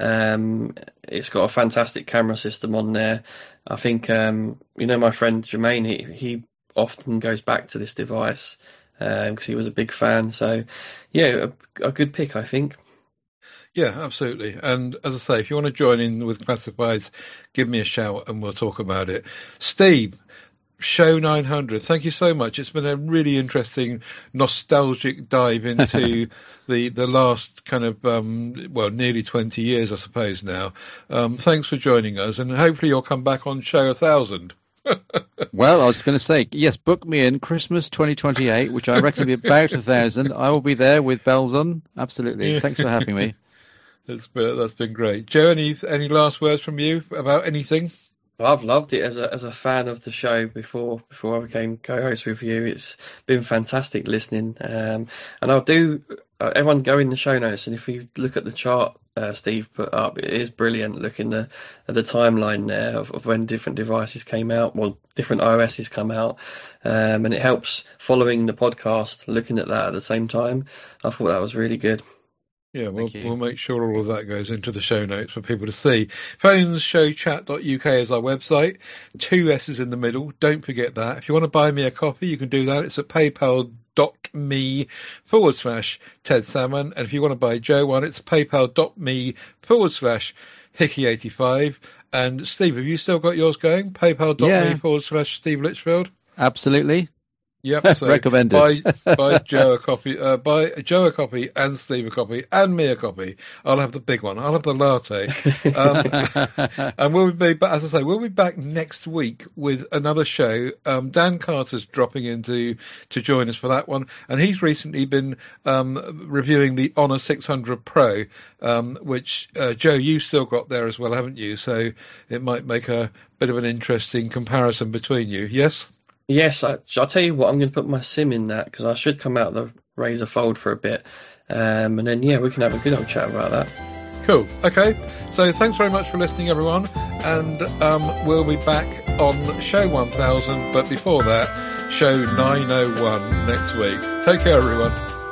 It's got a fantastic camera system on there. I think, my friend Jermaine, he often goes back to this device because he was a big fan. So, yeah, a good pick, I think. Yeah, absolutely. And as I say, if you want to join in with Classifieds, give me a shout and we'll talk about it. Steve, show 900. Thank you so much. It's been a really interesting, nostalgic dive into the last kind of, nearly 20 years, I suppose now. Thanks for joining us, and hopefully you'll come back on show 1000. Well, I was going to say, yes, book me in Christmas 2028, which I reckon will be about 1,000. I will be there with bells on. Absolutely. Thanks for having me. That's been great. Joe, any last words from you about anything? I've loved it as a fan of the show before I became co-host with you. It's been fantastic listening. And I'll do everyone go in the show notes, and if you look at the chart Steve put up, it is brilliant looking at the timeline there of when different devices came out, different OSs come out, and it helps following the podcast, looking at that at the same time. I thought that was really good. Yeah, we'll make sure all of that goes into the show notes for people to see. Phonesshowchat.uk is our website. 2 S's in the middle. Don't forget that. If you want to buy me a coffee, you can do that. It's at paypal.me/Ted Salmon. And if you want to buy Joe one, it's paypal.me/Hickey85. And Steve, have you still got yours going? Paypal.me/Steve Litchfield? Absolutely. Yep, so recommended. Buy Joe a copy, buy Joe a copy and Steve a copy and me a copy. I'll have the big one. I'll have the latte. And we'll be back next week with another show. Dan Carter's dropping in to join us for that one, and he's recently been reviewing the Honor 600 Pro, which Joe, you've still got there as well, haven't you? So it might make a bit of an interesting comparison between you. Yes. Yes, I'll tell you what, I'm going to put my SIM in that because I should come out of the Razer Fold for a bit. And then, we can have a good old chat about that. Cool. Okay. So thanks very much for listening, everyone. And we'll be back on show 1000. But before that, show 901 next week. Take care, everyone.